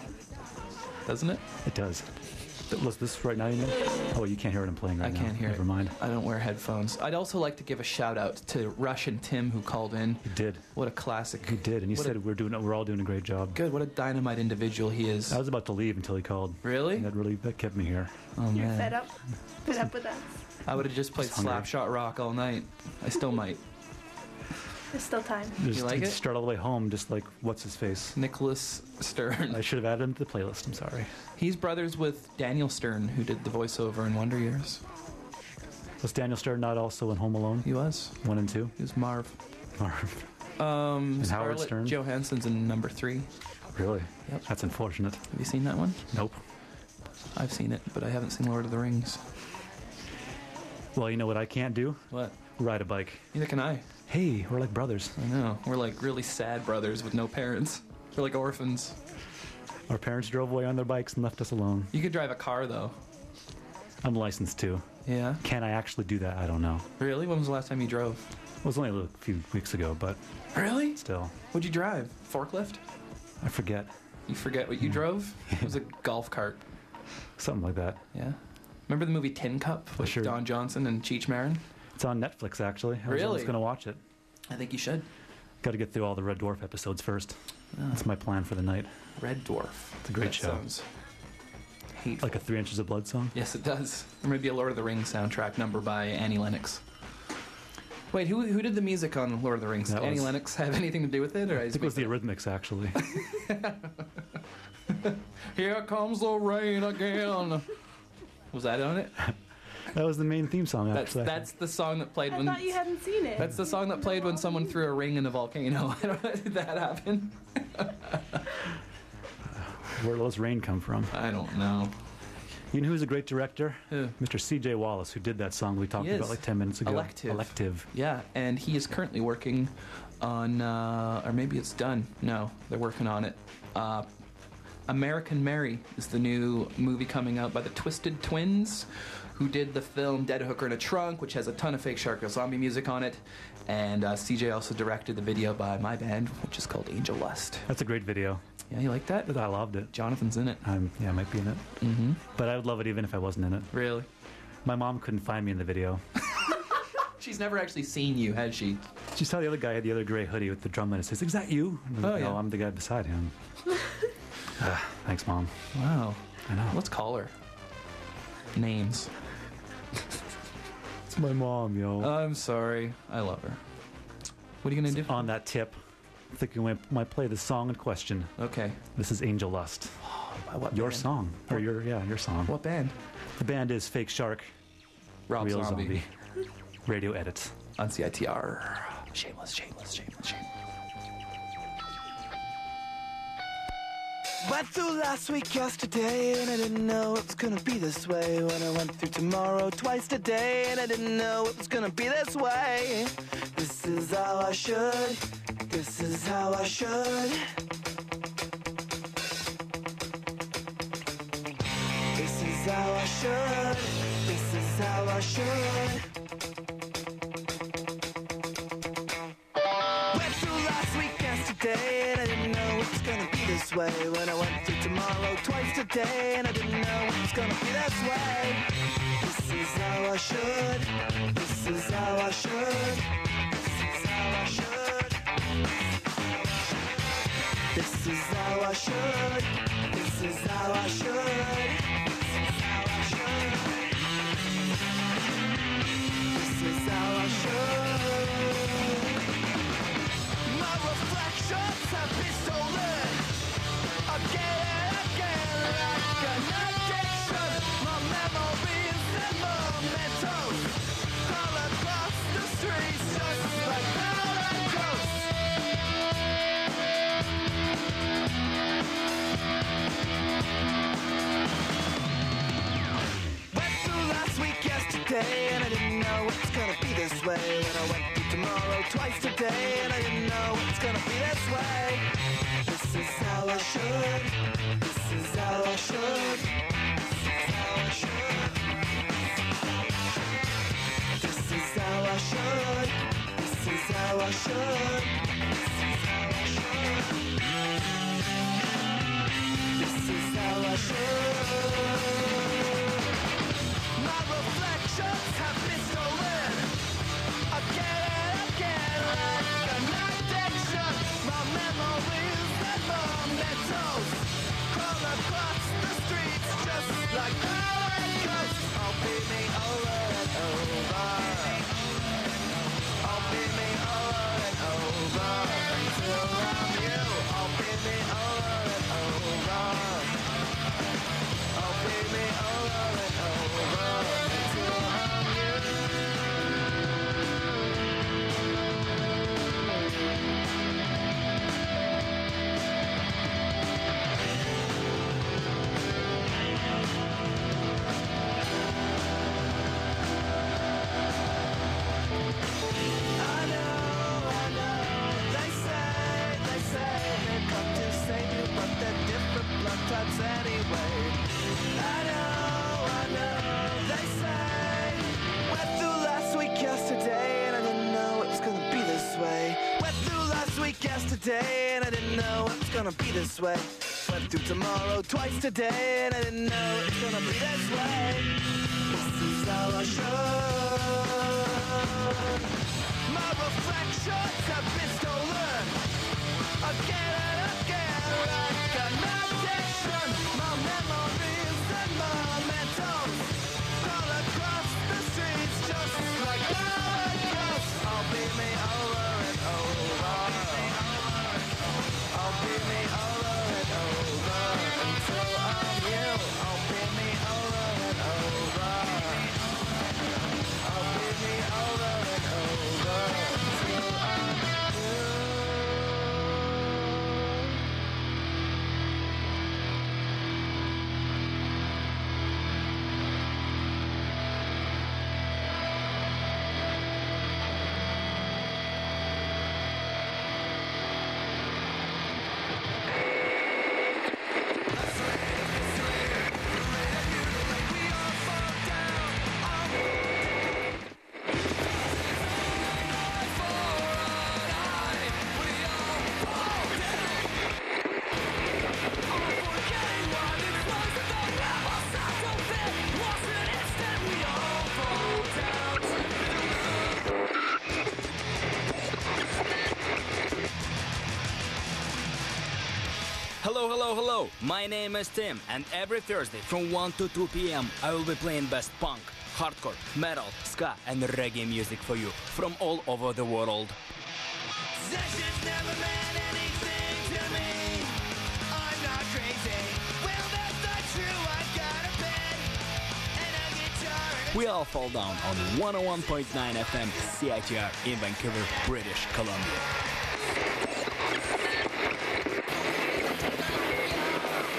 Doesn't it? It does. Listen, this right now, you know? Oh, you can't hear what I'm playing right I now. can't hear Never it. mind. I don't wear headphones. I'd also like to give a shout out to Russian Tim who called in. He did. What a classic. He did, and he What said a- we're doing, we're all doing a great job. Good. What a dynamite individual he is. I was about to leave until he called. Really? That really that kept me here. Oh You're man. fed up? Fed up with us? I would have just played Just hungry. Slapshot Rock all night. I still might. There's still time. Just You like to it? start all the way home, just like what's his face. Nicholas Stern. I should have added him to the playlist. I'm sorry. He's brothers with Daniel Stern, who did the voiceover in Wonder Years. Was Daniel Stern not also in Home Alone? He was. One and two. He was Marv. Marv. Um, And Howard Scarlett Stern? Johansson's in number three. Really? Yep. That's unfortunate. Have you seen that one? Nope. I've seen it, but I haven't seen Lord of the Rings. Well, you know what I can't do? What? Ride a bike. Neither can I. Hey, we're like brothers. I know. We're like really sad brothers with no parents. We're like orphans. Our parents drove away on their bikes and left us alone. You could drive a car, though. I'm licensed too. Yeah? Can I actually do that? I don't know. Really? When was the last time you drove? It was only a little- few weeks ago, but Really? still. What'd you drive? Forklift? I forget. You forget what you drove? It was a golf cart. Something like that. Yeah. Remember the movie Tin Cup with Sure. Don Johnson and Cheech Marin? It's on Netflix, actually. I was Really? going to watch it. I think you should. Got to get through all the Red Dwarf episodes first. Ah. That's my plan for the night. Red Dwarf. It's a great That show. Sounds hateful. Like a Three Inches of Blood song. Yes, it does. Or maybe a Lord of the Rings soundtrack number by Annie Lennox. Wait, who who did the music on Lord of the Rings? Did That Annie was- Lennox have anything to do with it? Or I think it was the Eurythmics, actually. Here comes the rain again. Was that on it? That was the main theme song, That's actually. that's the song that played I when. thought you hadn't seen it. That's the song that played when someone threw a ring in a volcano. I don't know. Did that happen? Where does rain come from? I don't know. You know who's a great director? Who? Mister C J Wallace, who did that song we talked He about is. like ten minutes ago. Elective. Elective. Yeah, and he is currently working on, uh, or maybe it's done. No, they're working on it. Uh, American Mary is the new movie coming out by the Twisted Twins, who did the film Dead Hooker in a Trunk, which has a ton of fake Shark Girl Zombie music on it. And uh, C J also directed the video by my band, which is called Angel Lust. That's a great video. Yeah, you like that? I loved it. Jonathan's in it. Um, yeah, I might be in it. Mm-hmm. But I would love it even if I wasn't in it. Really? My mom couldn't find me in the video. She's never actually seen you, has she? She saw the other guy had the other gray hoodie with the drum in it. Says, "Is that you?" And I was Oh, like, yeah. No, I'm the guy beside him. Ah, thanks, Mom. Wow. I know. Let's call her. Names. It's my mom, yo. I'm sorry. I love her. What are you going to do? On that tip, I think we might, might play the song in question. Okay. This is Angel Lust. What Your band? song. Or your, yeah, your song. What band? The band is Fake Shark. Rob Real Zombie. Zombie. Radio edits. On C I T R. Shameless, shameless, shameless, shameless. Went through last week yesterday, and I didn't know it was gonna be this way. When I went through tomorrow twice today, and I didn't know it was gonna be this way. This is how I should, this is how I should. This is how I should, this is how I should. Went through last week yesterday, and I didn't know it was gonna be this way. When I went through tomorrow twice today, and I didn't know it was gonna be this way. This is how I should, this is how I should. This is how I should. This is how I should, this is how I should. This is how I should. My reflections have been stolen again and again like an addiction. My memories and mementos crawl across the streets just like powder coats. Went through last week yesterday, and I didn't know it was gonna be this way. When I went through tomorrow twice today, and I didn't know it was gonna be this way. This is how I should, this is how I should. This is how I should, this is how I should. This is how I should. My reflections have been stolen again and again like an addiction. My memories and mementos crawl across the streets just like powder coats. Oh, beat me over and over. Oh, beat me over and over until I'm you. Oh, beat me over and over. Oh, beat me over and over until I'm you. I know, I know, they say, they say they come to save you, but they're different blood types anyway. I know, I know, they say. Went through last week yesterday, and I didn't know it was gonna be this way. Went through last week yesterday, and I didn't know it was gonna be this way. Went through tomorrow twice today, and I didn't know it was gonna be this way. This is how I should. My reflections have been stolen again and again like an addiction. My memories and mementos crawl across the streets just like powder coats. Oh, beat me over and over. Oh, beat me over and over until I'm you. Oh, beat me over and over. Oh, beat me over and over until I'm you. Hello, hello, hello. My name is Tim, and every Thursday from one to two p m I will be playing best punk, hardcore, metal, ska, and reggae music for you from all over the world. Possessions never meant anything to me. I'm not crazy. Well, that's not true. I've got a bed and a guitar. And We all fall down on one oh one point nine F M C I T R in Vancouver, British Columbia.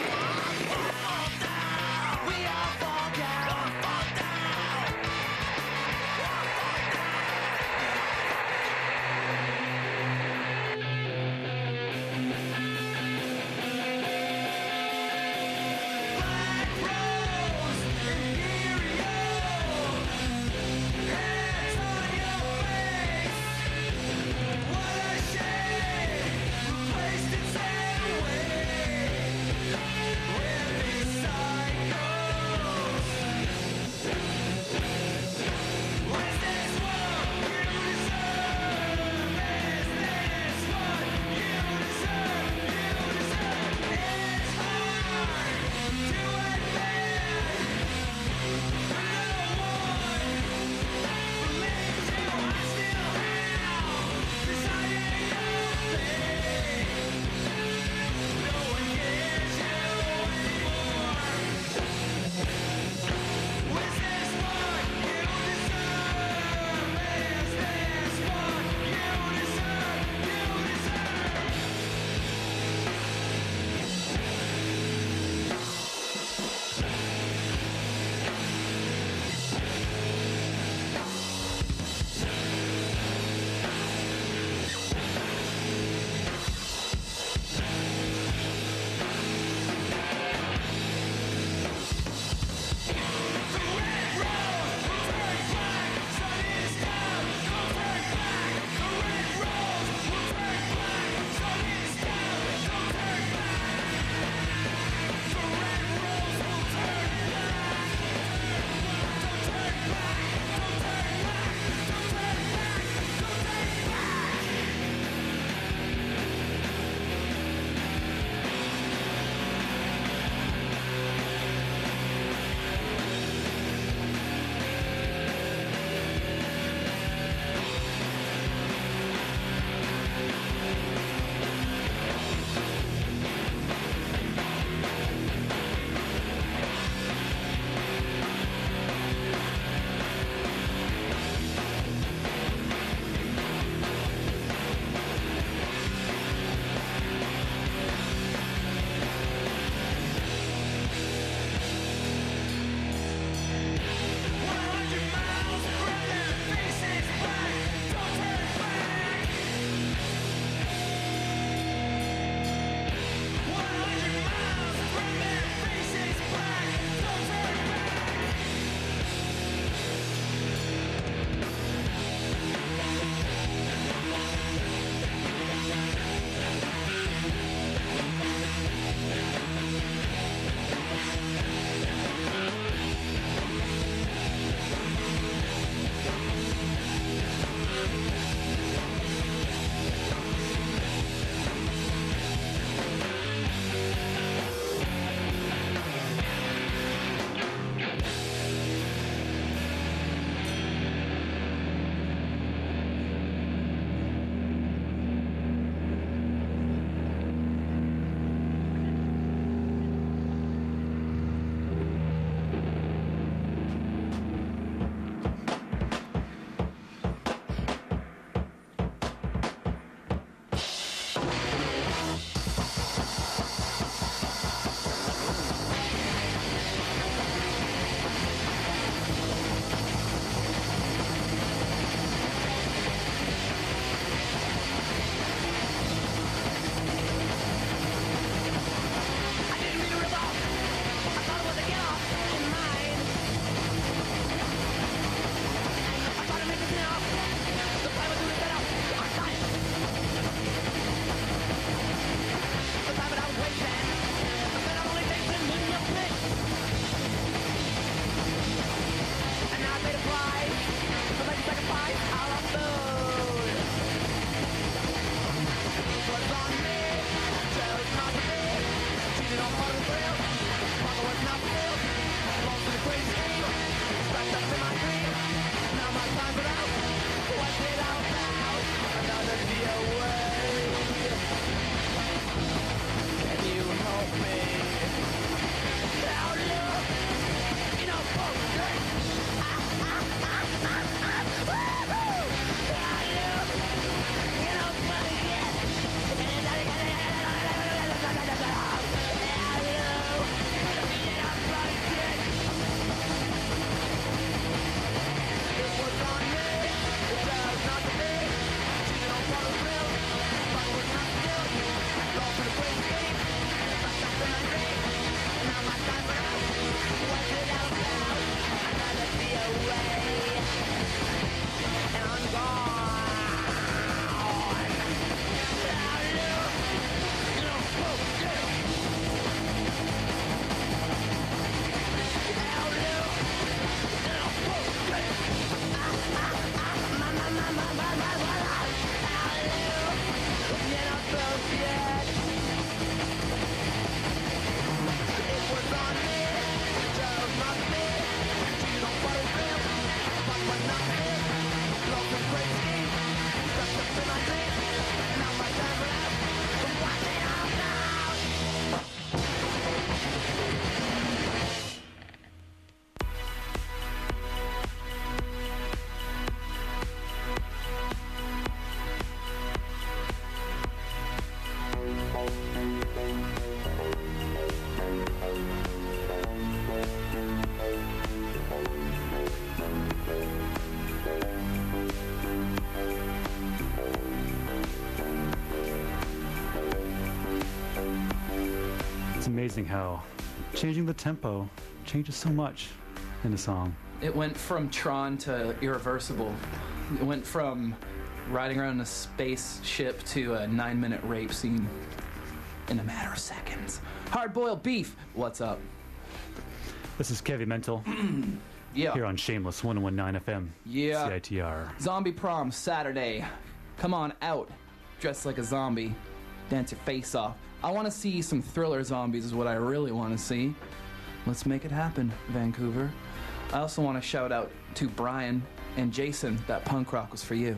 amazing how changing the tempo changes so much in a song. It went from Tron to Irreversible. It went from riding around in a spaceship to a nine-minute rape scene in a matter of seconds. Hard-boiled beef. What's up? This is Kevin Mental. Yeah. Here on Shameless one oh one point nine F M. Yeah. C I T R. Zombie prom Saturday. Come on out. Dress like a zombie. Dance your face off. I want to see some thriller zombies is what I really want to see. Let's make it happen, Vancouver. I also want to shout out to Brian and Jason. That punk rock was for you.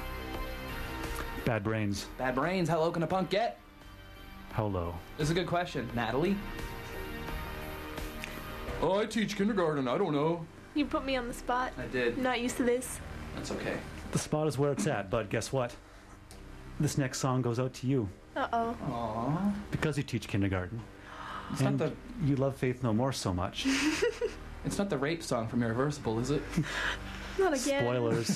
Bad Brains. Bad Brains. How low can a punk get? How low? This is a good question. Natalie? Oh, I teach kindergarten. I don't know. You put me on the spot. I did. I'm not used to this. That's okay. The spot is where it's at, but guess what? This next song goes out to you. Uh-oh. Aww. Because you teach kindergarten. It's and not you love Faith No More so much. It's not the rape song from Irreversible, is it? Not again. Spoilers.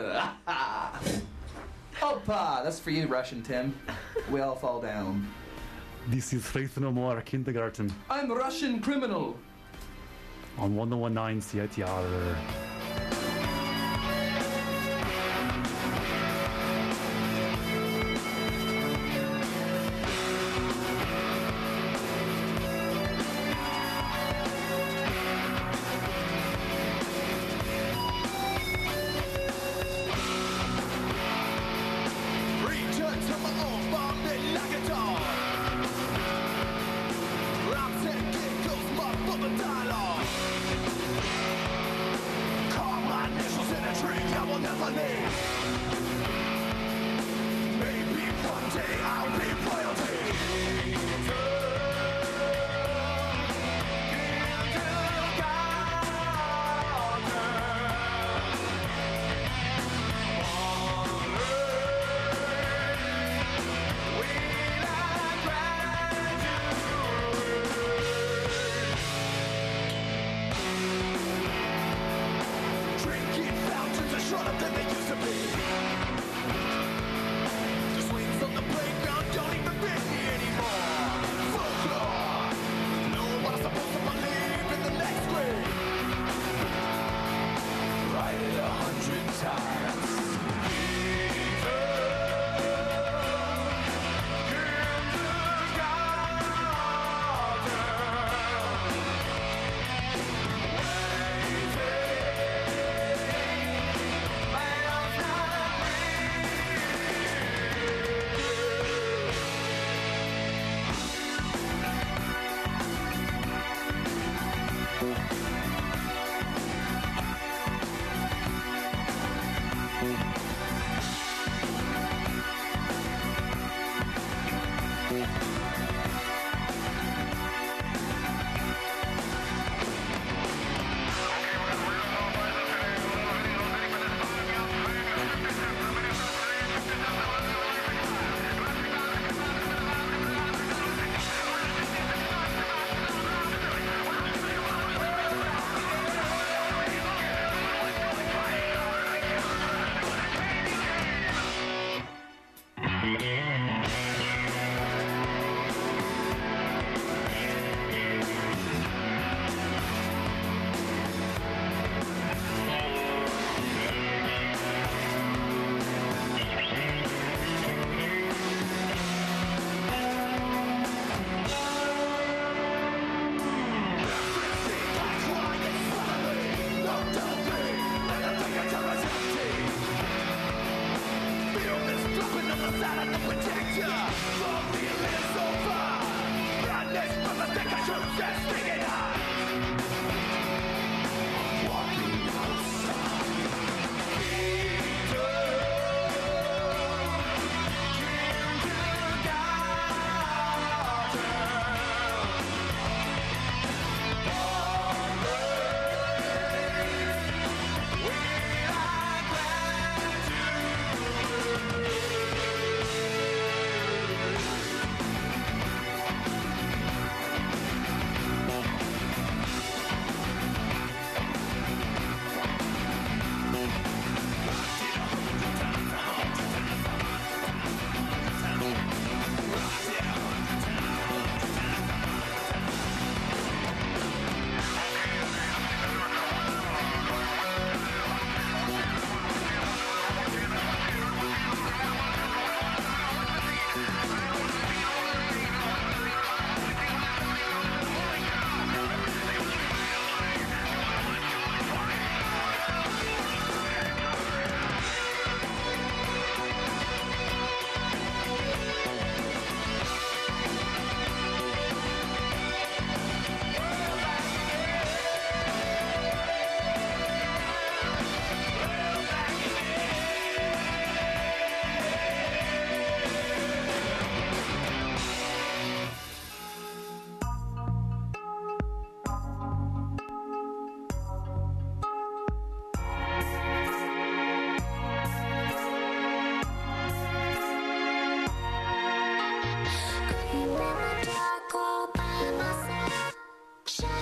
Opa! That's for you, Russian Tim. We all fall down. This is Faith No More Kindergarten. I'm a Russian criminal. On one oh one point nine C I T R. Return to my own bomb it like a dog. I'm saying, get close, my brother dialogue.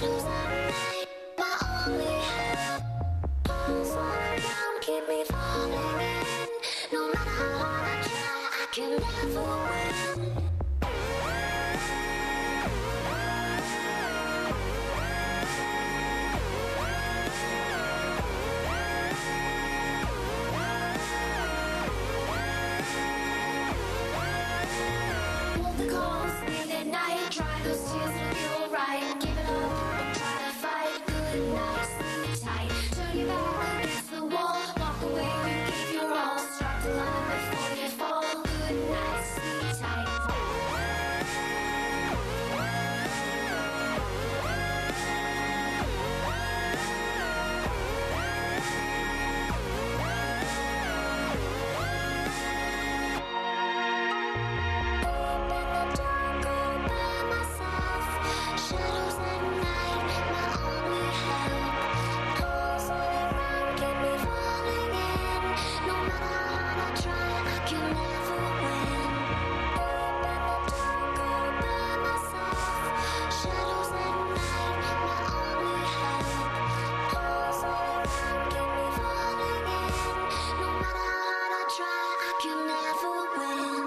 Shadows at night, my only help. Pulls all around, keep me falling in. No matter how hard I try, I can never win. Hold the calls late at night, dry those tears, it'll be alright. Give it up, don't try to fight. Good night, sleep tight. Turn your back against the wall, walk away, you give your all. Start to climb before you fall. Good night, sleep tight. Shadows at night, my only help. Pulls all around, keep me falling in. No matter how hard I try, I can never win. Deep in the dark, all by myself. Shadows at night, my only help. Pulls all around, keep me falling in. No matter how hard I try, I can never win.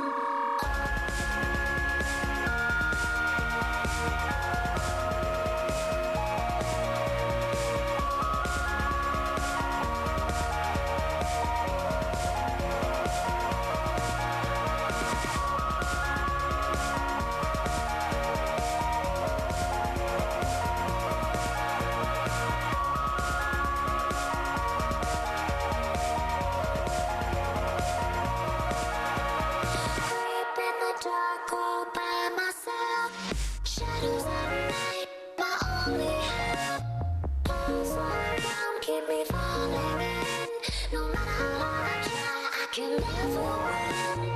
Deep in the dark, all by myself. Shadows at night, my only help. Pulls all around, keep me falling in. No matter how hard I try, I can never win.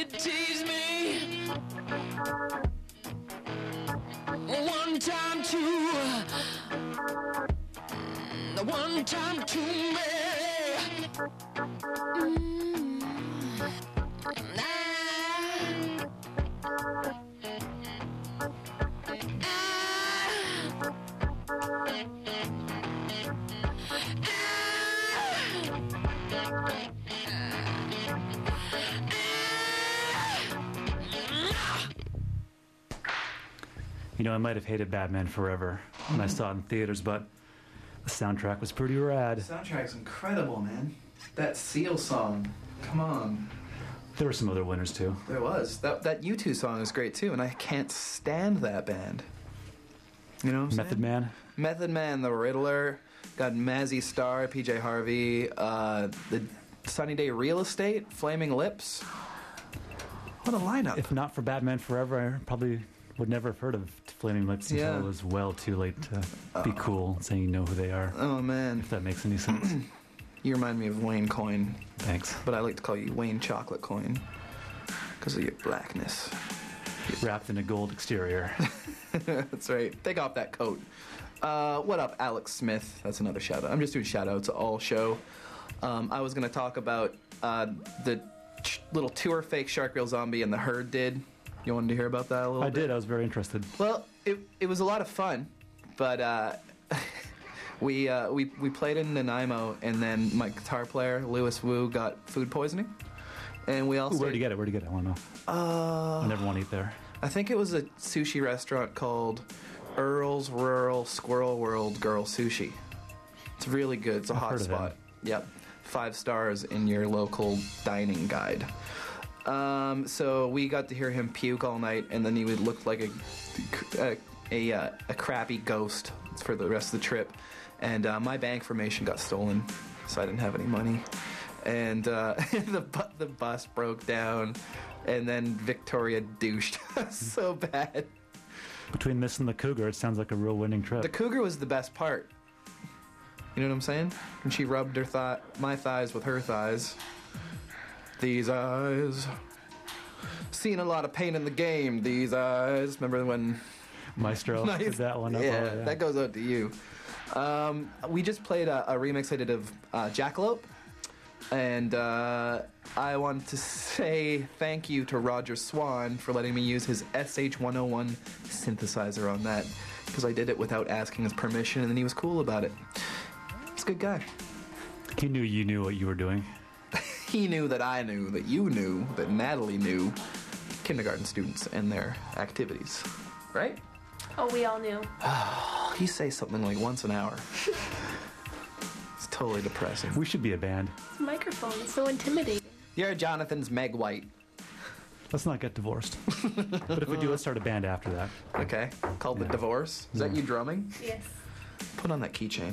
tease me. One time too, one time too many. Mm. You know, I might have hated Batman Forever when I saw it in theaters, but the soundtrack was pretty rad. The soundtrack's incredible, man. That Seal song, come on. There were some other winners too. There was. That that U two song is great too, and I can't stand that band. You know what I'm Method saying? Man. Method Man, The Riddler, got Mazzy Star, P J Harvey, uh, the Sunny Day Real Estate, Flaming Lips. What a lineup. If not for Batman Forever, I probably would never have heard of Flaming Lips until Yeah. it was well too late to be cool saying you know who they are. Oh, man. If that makes any sense. You remind me of Wayne Coyne. Thanks. But I like to call you Wayne Chocolate Coyne because of your blackness. Wrapped in a gold exterior. That's right. Take off that coat. Uh, what up, Alex Smith? That's another shout out. I'm just doing shout outs all show. Um, I was going to talk about uh, the ch- little tour fake Shark Real Zombie and the Herd did. You wanted to hear about that a little I bit? did. I was very interested. Well, it it was a lot of fun, but uh, we uh, we we played in Nanaimo, and then my guitar player Lewis Wu got food poisoning, and we all. Ooh, where'd you get it? Where'd you get it? I want to know. Uh, I never want to eat there. I think it was a sushi restaurant called Earl's Rural Squirrel World Girl Sushi. It's really good. It's a I've hot heard of spot. Yep, five stars in your local dining guide. Um, so we got to hear him puke all night, and then he would look like a a, a, uh, a crappy ghost for the rest of the trip. And uh, my bank information got stolen, so I didn't have any money. And uh, the bu- the bus broke down, and then Victoria douched so bad. Between this and the Cougar, it sounds like a real winning trip. The Cougar was the best part. You know what I'm saying? When she rubbed her thigh, my thighs with her thighs. These eyes. Seen a lot of pain in the game, these eyes. Remember when Maestro Nice. did that one up? Yeah, Oh, yeah. that goes out to you. Um, we just played a, a remix I did of uh, Jackalope. And uh, I wanted to say thank you to Roger Swan for letting me use his S H one oh one synthesizer on that. Because I did it without asking his permission, and then he was cool about it. He's a good guy. He knew you knew what you were doing. He knew that I knew, that you knew, that Natalie knew. Kindergarten students and their activities. Right? Oh, we all knew. He says something like once an hour. It's totally depressing. We should be a band. This microphone is so intimidating. You're Jonathan's Meg White. Let's not get divorced. But if we do, let's start a band after that. Okay. Called Yeah. The Divorce. Is that Yeah. you drumming? Yes. Put on that keychain.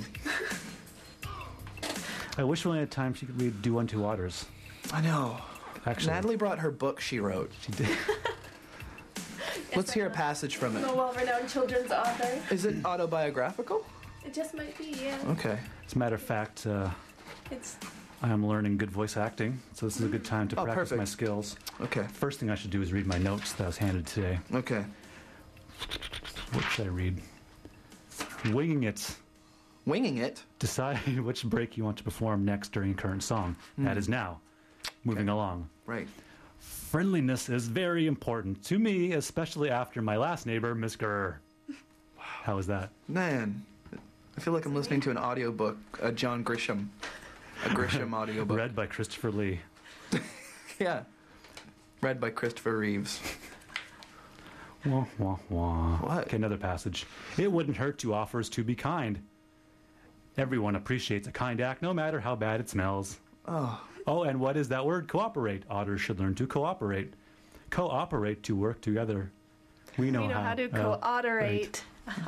I wish we only had time she could read Do Unto Waters. I know. Actually, Natalie brought her book she wrote. She did. Let's hear a passage from I'm it. a well-renowned children's author. Is it autobiographical? It just might be, yeah. Okay. As a matter of fact, uh, It's I am learning good voice acting, so this is a good time to Oh, practice perfect. my skills. Okay. First thing I should do is read my notes that I was handed today. Okay. What should I read? Winging it. Winging it? Decide which break you want to perform next during a current song. Hmm. That is now. Moving along. Right. Friendliness is very important to me, especially after my last neighbor, Miss Gurr. How was that? Man, I feel like I'm listening to an audiobook, a John Grisham. A Grisham audiobook. Read by Christopher Lee. Yeah. Read by Christopher Reeves. Wah, wah, wah. What? Okay, another passage. It wouldn't hurt to offers to be kind. Everyone appreciates a kind act, no matter how bad it smells. Oh. Oh, and what is that word? Cooperate. Otters should learn to cooperate. Cooperate to work together. We know, we know how, to uh, cooperate.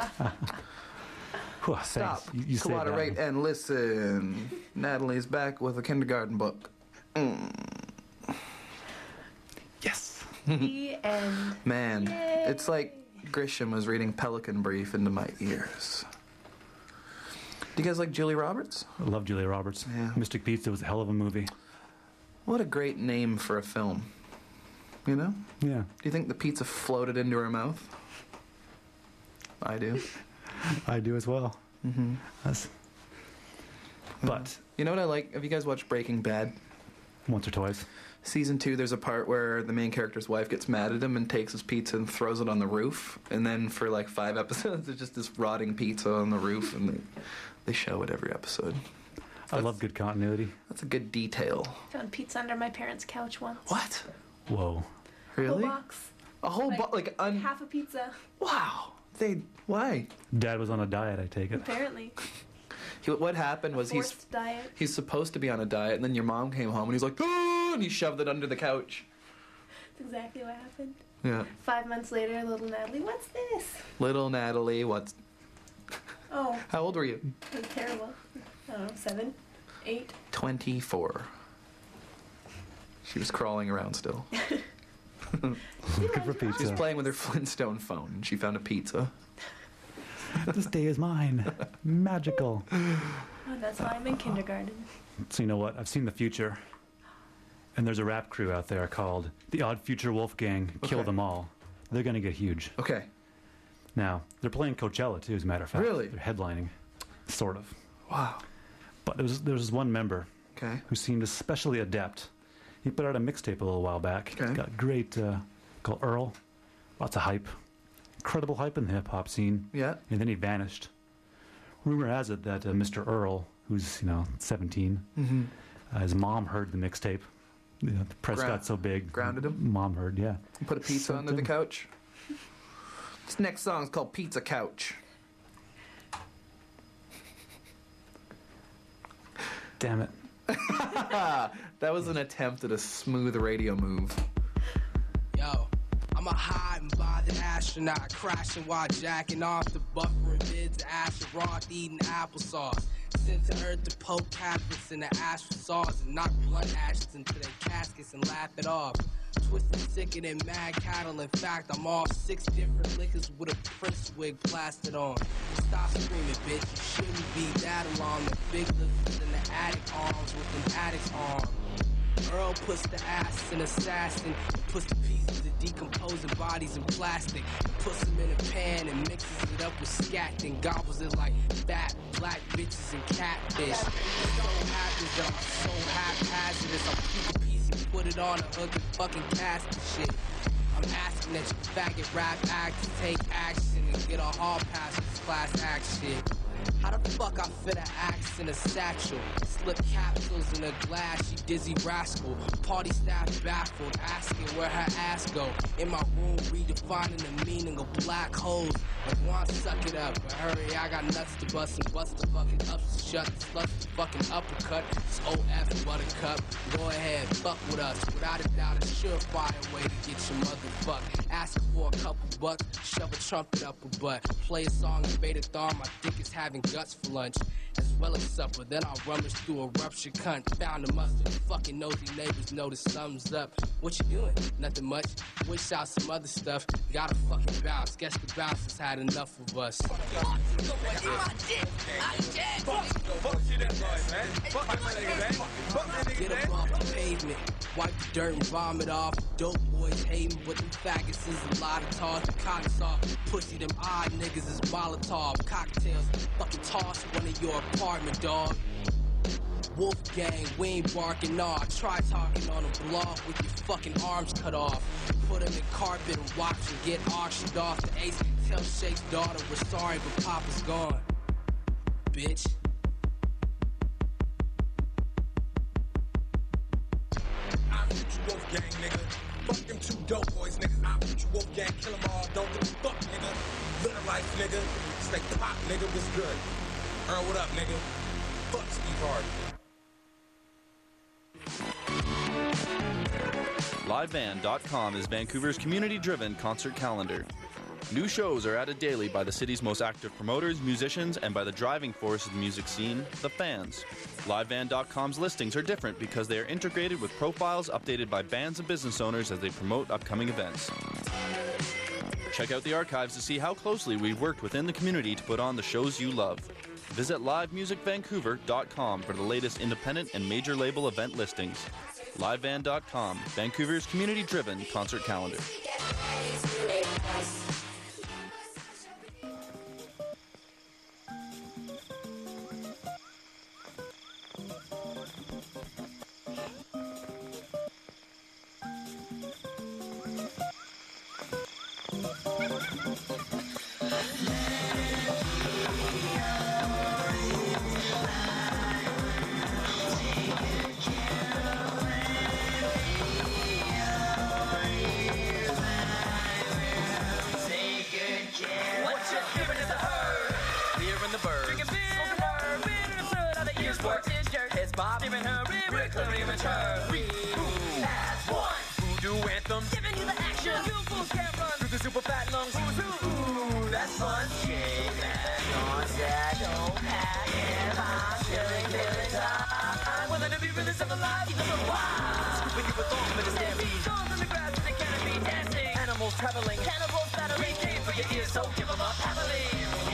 Whew, Stop. thanks. You, you saved that Cooperate one. and listen. Natalie's back with a kindergarten book. Mm. Yes. The end. Man, Yay. it's like Grisham was reading Pelican Brief into my ears. Do you guys like Julie Roberts? I love Julia Roberts. Yeah. Mystic Pizza was a hell of a movie. What a great name for a film. You know? Yeah. Do you think the pizza floated into her mouth? I do. I do as well. Mm-hmm. That's, but you know what I like? Have you guys watched Breaking Bad? Once or twice. Season two, there's a part where the main character's wife gets mad at him and takes his pizza and throws it on the roof. And then for like five episodes, there's just this rotting pizza on the roof, and they, they show it every episode. I love good continuity. That's a good detail. Found pizza under my parents' couch once. What? Whoa. Really? A whole box. A whole like, box? Like, un- half a pizza. Wow. They, why? Dad was on a diet, I take it. Apparently. He, what happened was he's Forced diet. he's supposed to be on a diet, and then your mom came home and he's like, oh, and he shoved it under the couch. That's exactly what happened. Yeah. Five months later, little Natalie, what's this? Little Natalie, what's... Oh. How old were you? It was terrible. I don't know, seven, eight. twenty-four. She was crawling around still. Good for pizza. She was playing with her Flintstone phone, and she found a pizza. This day is mine. Magical. Oh, that's why I'm in kindergarten. So you know what? I've seen the future. And there's a rap crew out there called the Odd Future Wolfgang. Kill Okay. them all. They're going to get huge. Okay. Now, they're playing Coachella, too, as a matter of fact. Really? They're headlining. Sort of. Wow. But there was, there was one member Okay. who seemed especially adept. He put out a mixtape a little while back. Okay. Got great, uh, called Earl. Lots of hype. Incredible hype in the hip-hop scene. Yeah. And then he vanished. Rumor has it that uh, Mister Earl, who's, you know, seventeen, Mm-hmm. uh, his mom heard the mixtape. You know, the press Ground- got so big. grounded him? Mom heard, yeah. Put a pizza Sent under the him. couch. This next song is called Pizza Couch. Damn it. That was an attempt at a smooth radio move. Yo, I'm a hiding by the astronaut, crashing while jacking off the buffering vids, astronaut eating applesauce. Sent to Earth to poke catholics in the astral saws and knock blunt ashes into their caskets and laugh it off. Twisted sicker than mad cattle. In fact, I'm off six different liquors with a Prince wig plastered on. Stop screaming, bitch. You shouldn't be that alarmed. The big lizards in the attic arms with an addict's arm. Earl puts the ass in assassin, puts the pieces of decomposing bodies in plastic, puts them in a pan and mixes it up with scat, then gobbles it like fat black bitches and catfish. It so happens that I'm so haphazardous, I'm keep a piece and put it on a hook and fucking cast the shit. I'm asking that you faggot rap actors take action and get a hall pass with this class act shit. How the fuck I fit an axe in a satchel? Slip capsules in a glass, she dizzy rascal. Party staff baffled, asking where her ass go. In my room, redefining the meaning of black holes. Like, want suck it up, but hurry, I got nuts to bust and bust the fucking ups shut. Sluts the fucking uppercut. It's O F buttercup. Go ahead, fuck with us. Without a doubt, a surefire way to get your motherfuck. Asking for a couple bucks, shove a trumpet up her butt. Play a song in beta thon, my dick is having guts for lunch, as well as supper. Then I'll rummage through a ruptured cunt. Found a mustard. Fucking nosy neighbors notice thumbs up. What you doing? Nothing much. Wish out some other stuff. Gotta fucking bounce. Guess the bouncers had enough of us. Get up off the pavement. Wipe the dirt and vomit off. Dope boys hating, but them faggots is a lot of toss. The cotton soft. Pussy, them odd niggas is Molotov. Cocktails. Fucking toss one in your apartment, dog. Wolfgang, we ain't barking nah. Try talking on a blog with your fucking arms cut off. Put him in carpet and watch him get auctioned off. The ace tell Shake's daughter we're sorry but Papa's gone. Bitch. I'm Future Wolfgang, nigga. Fuck them two dope boys, nigga. I'm Future Wolfgang, kill them all, don't give a fuck, nigga. Little life, nigga. Stay pop, nigga, what's good? Earl, what up, nigga? Fuck Steve Harvey. live band dot com is Vancouver's community-driven concert calendar. New shows are added daily by the city's most active promoters, musicians, and by the driving force of the music scene, the fans. live band dot com's listings are different because they are integrated with profiles updated by bands and business owners as they promote upcoming events. Check out the archives to see how closely we've worked within the community to put on the shows you love. Visit live music vancouver dot com for the latest independent and major label event listings. live van dot com, Vancouver's community-driven concert calendar. What's your favorite is a herd? Beer in the bird. Drinking beer, smoking herb, beer in the third. Other ears work his jerk. His bob, steering her, river, clearing the turd. We as one. Voodoo anthem, giving you the action. You fools can't run through the super fat lungs. Who's who? Ooh, that's fun. Shake that on shadow pack. And I'm chilling, feeling time. Whether to be really something alive, you never why. Scooping you with all of the stampede. Songs in the grass with the canopy dancing. Animals traveling, cannibals battling. Came for your ears, so give them up happily.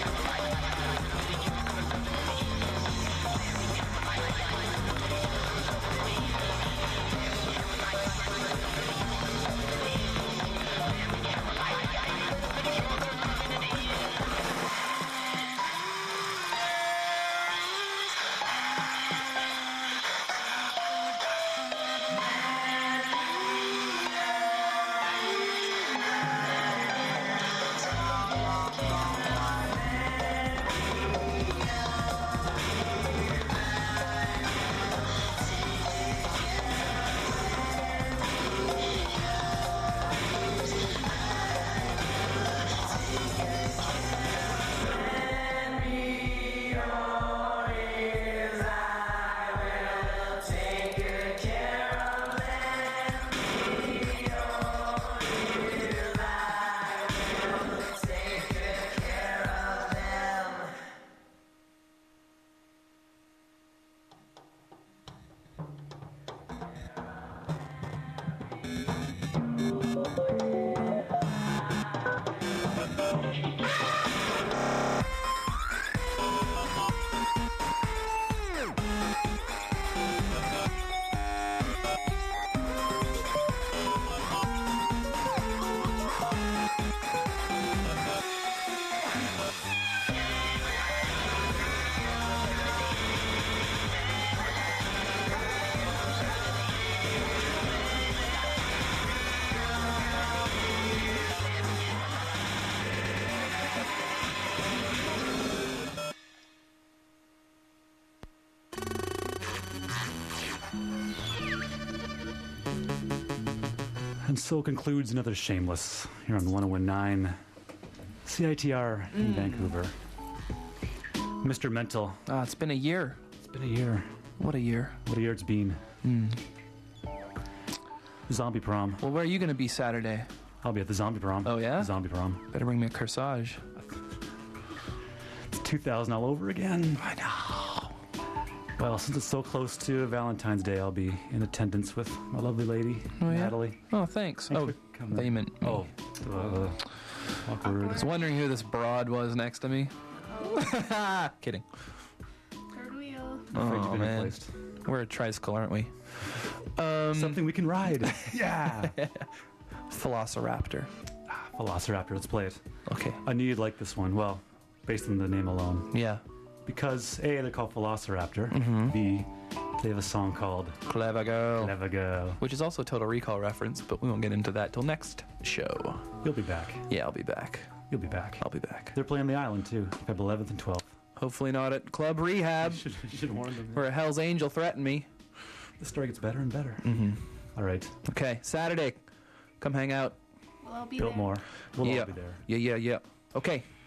And so concludes another Shameless here on one oh one point nine C I T R in Mm. Vancouver. Mister Mental. Ah, it's been a year. It's been a year. What a year. What a year it's been. Mm. Zombie Prom. Well, where are you going to be Saturday? I'll be at the Zombie Prom. Oh, yeah? Zombie Prom. Better bring me a corsage. It's two thousand all over again. I know. Well, since it's so close to Valentine's Day, I'll be in attendance with my lovely lady, Oh, yeah? Natalie. Oh, thanks. Thanks oh, for coming. thought you meant me. Oh, uh, awkward. I was wondering who this broad was next to me. Kidding. Third wheel. Afraid you've Oh, been man. replaced. We're a tricycle, aren't we? Um, Something we can ride. Yeah. Velociraptor. Velociraptor, let's play it. Okay. I knew you'd like this one. Well, based on the name alone. Yeah. Because A, they're called Velociraptor. Mhm. B, they have a song called Clever Girl. Clever Girl. Which is also a Total Recall reference, but we won't get into that till next show. You'll be back. Yeah, I'll be back. You'll be back. I'll be back. They're playing the island too, February eleventh and twelfth. Hopefully not at Club Rehab, You should, you should warn them. where a Hell's Angel threatened me. The story gets better and better. Mm-hmm. All right. Okay, Saturday. Come hang out. Well, I'll be Biltmore. We'll yeah. all be there. Yeah, yeah, yeah. Okay,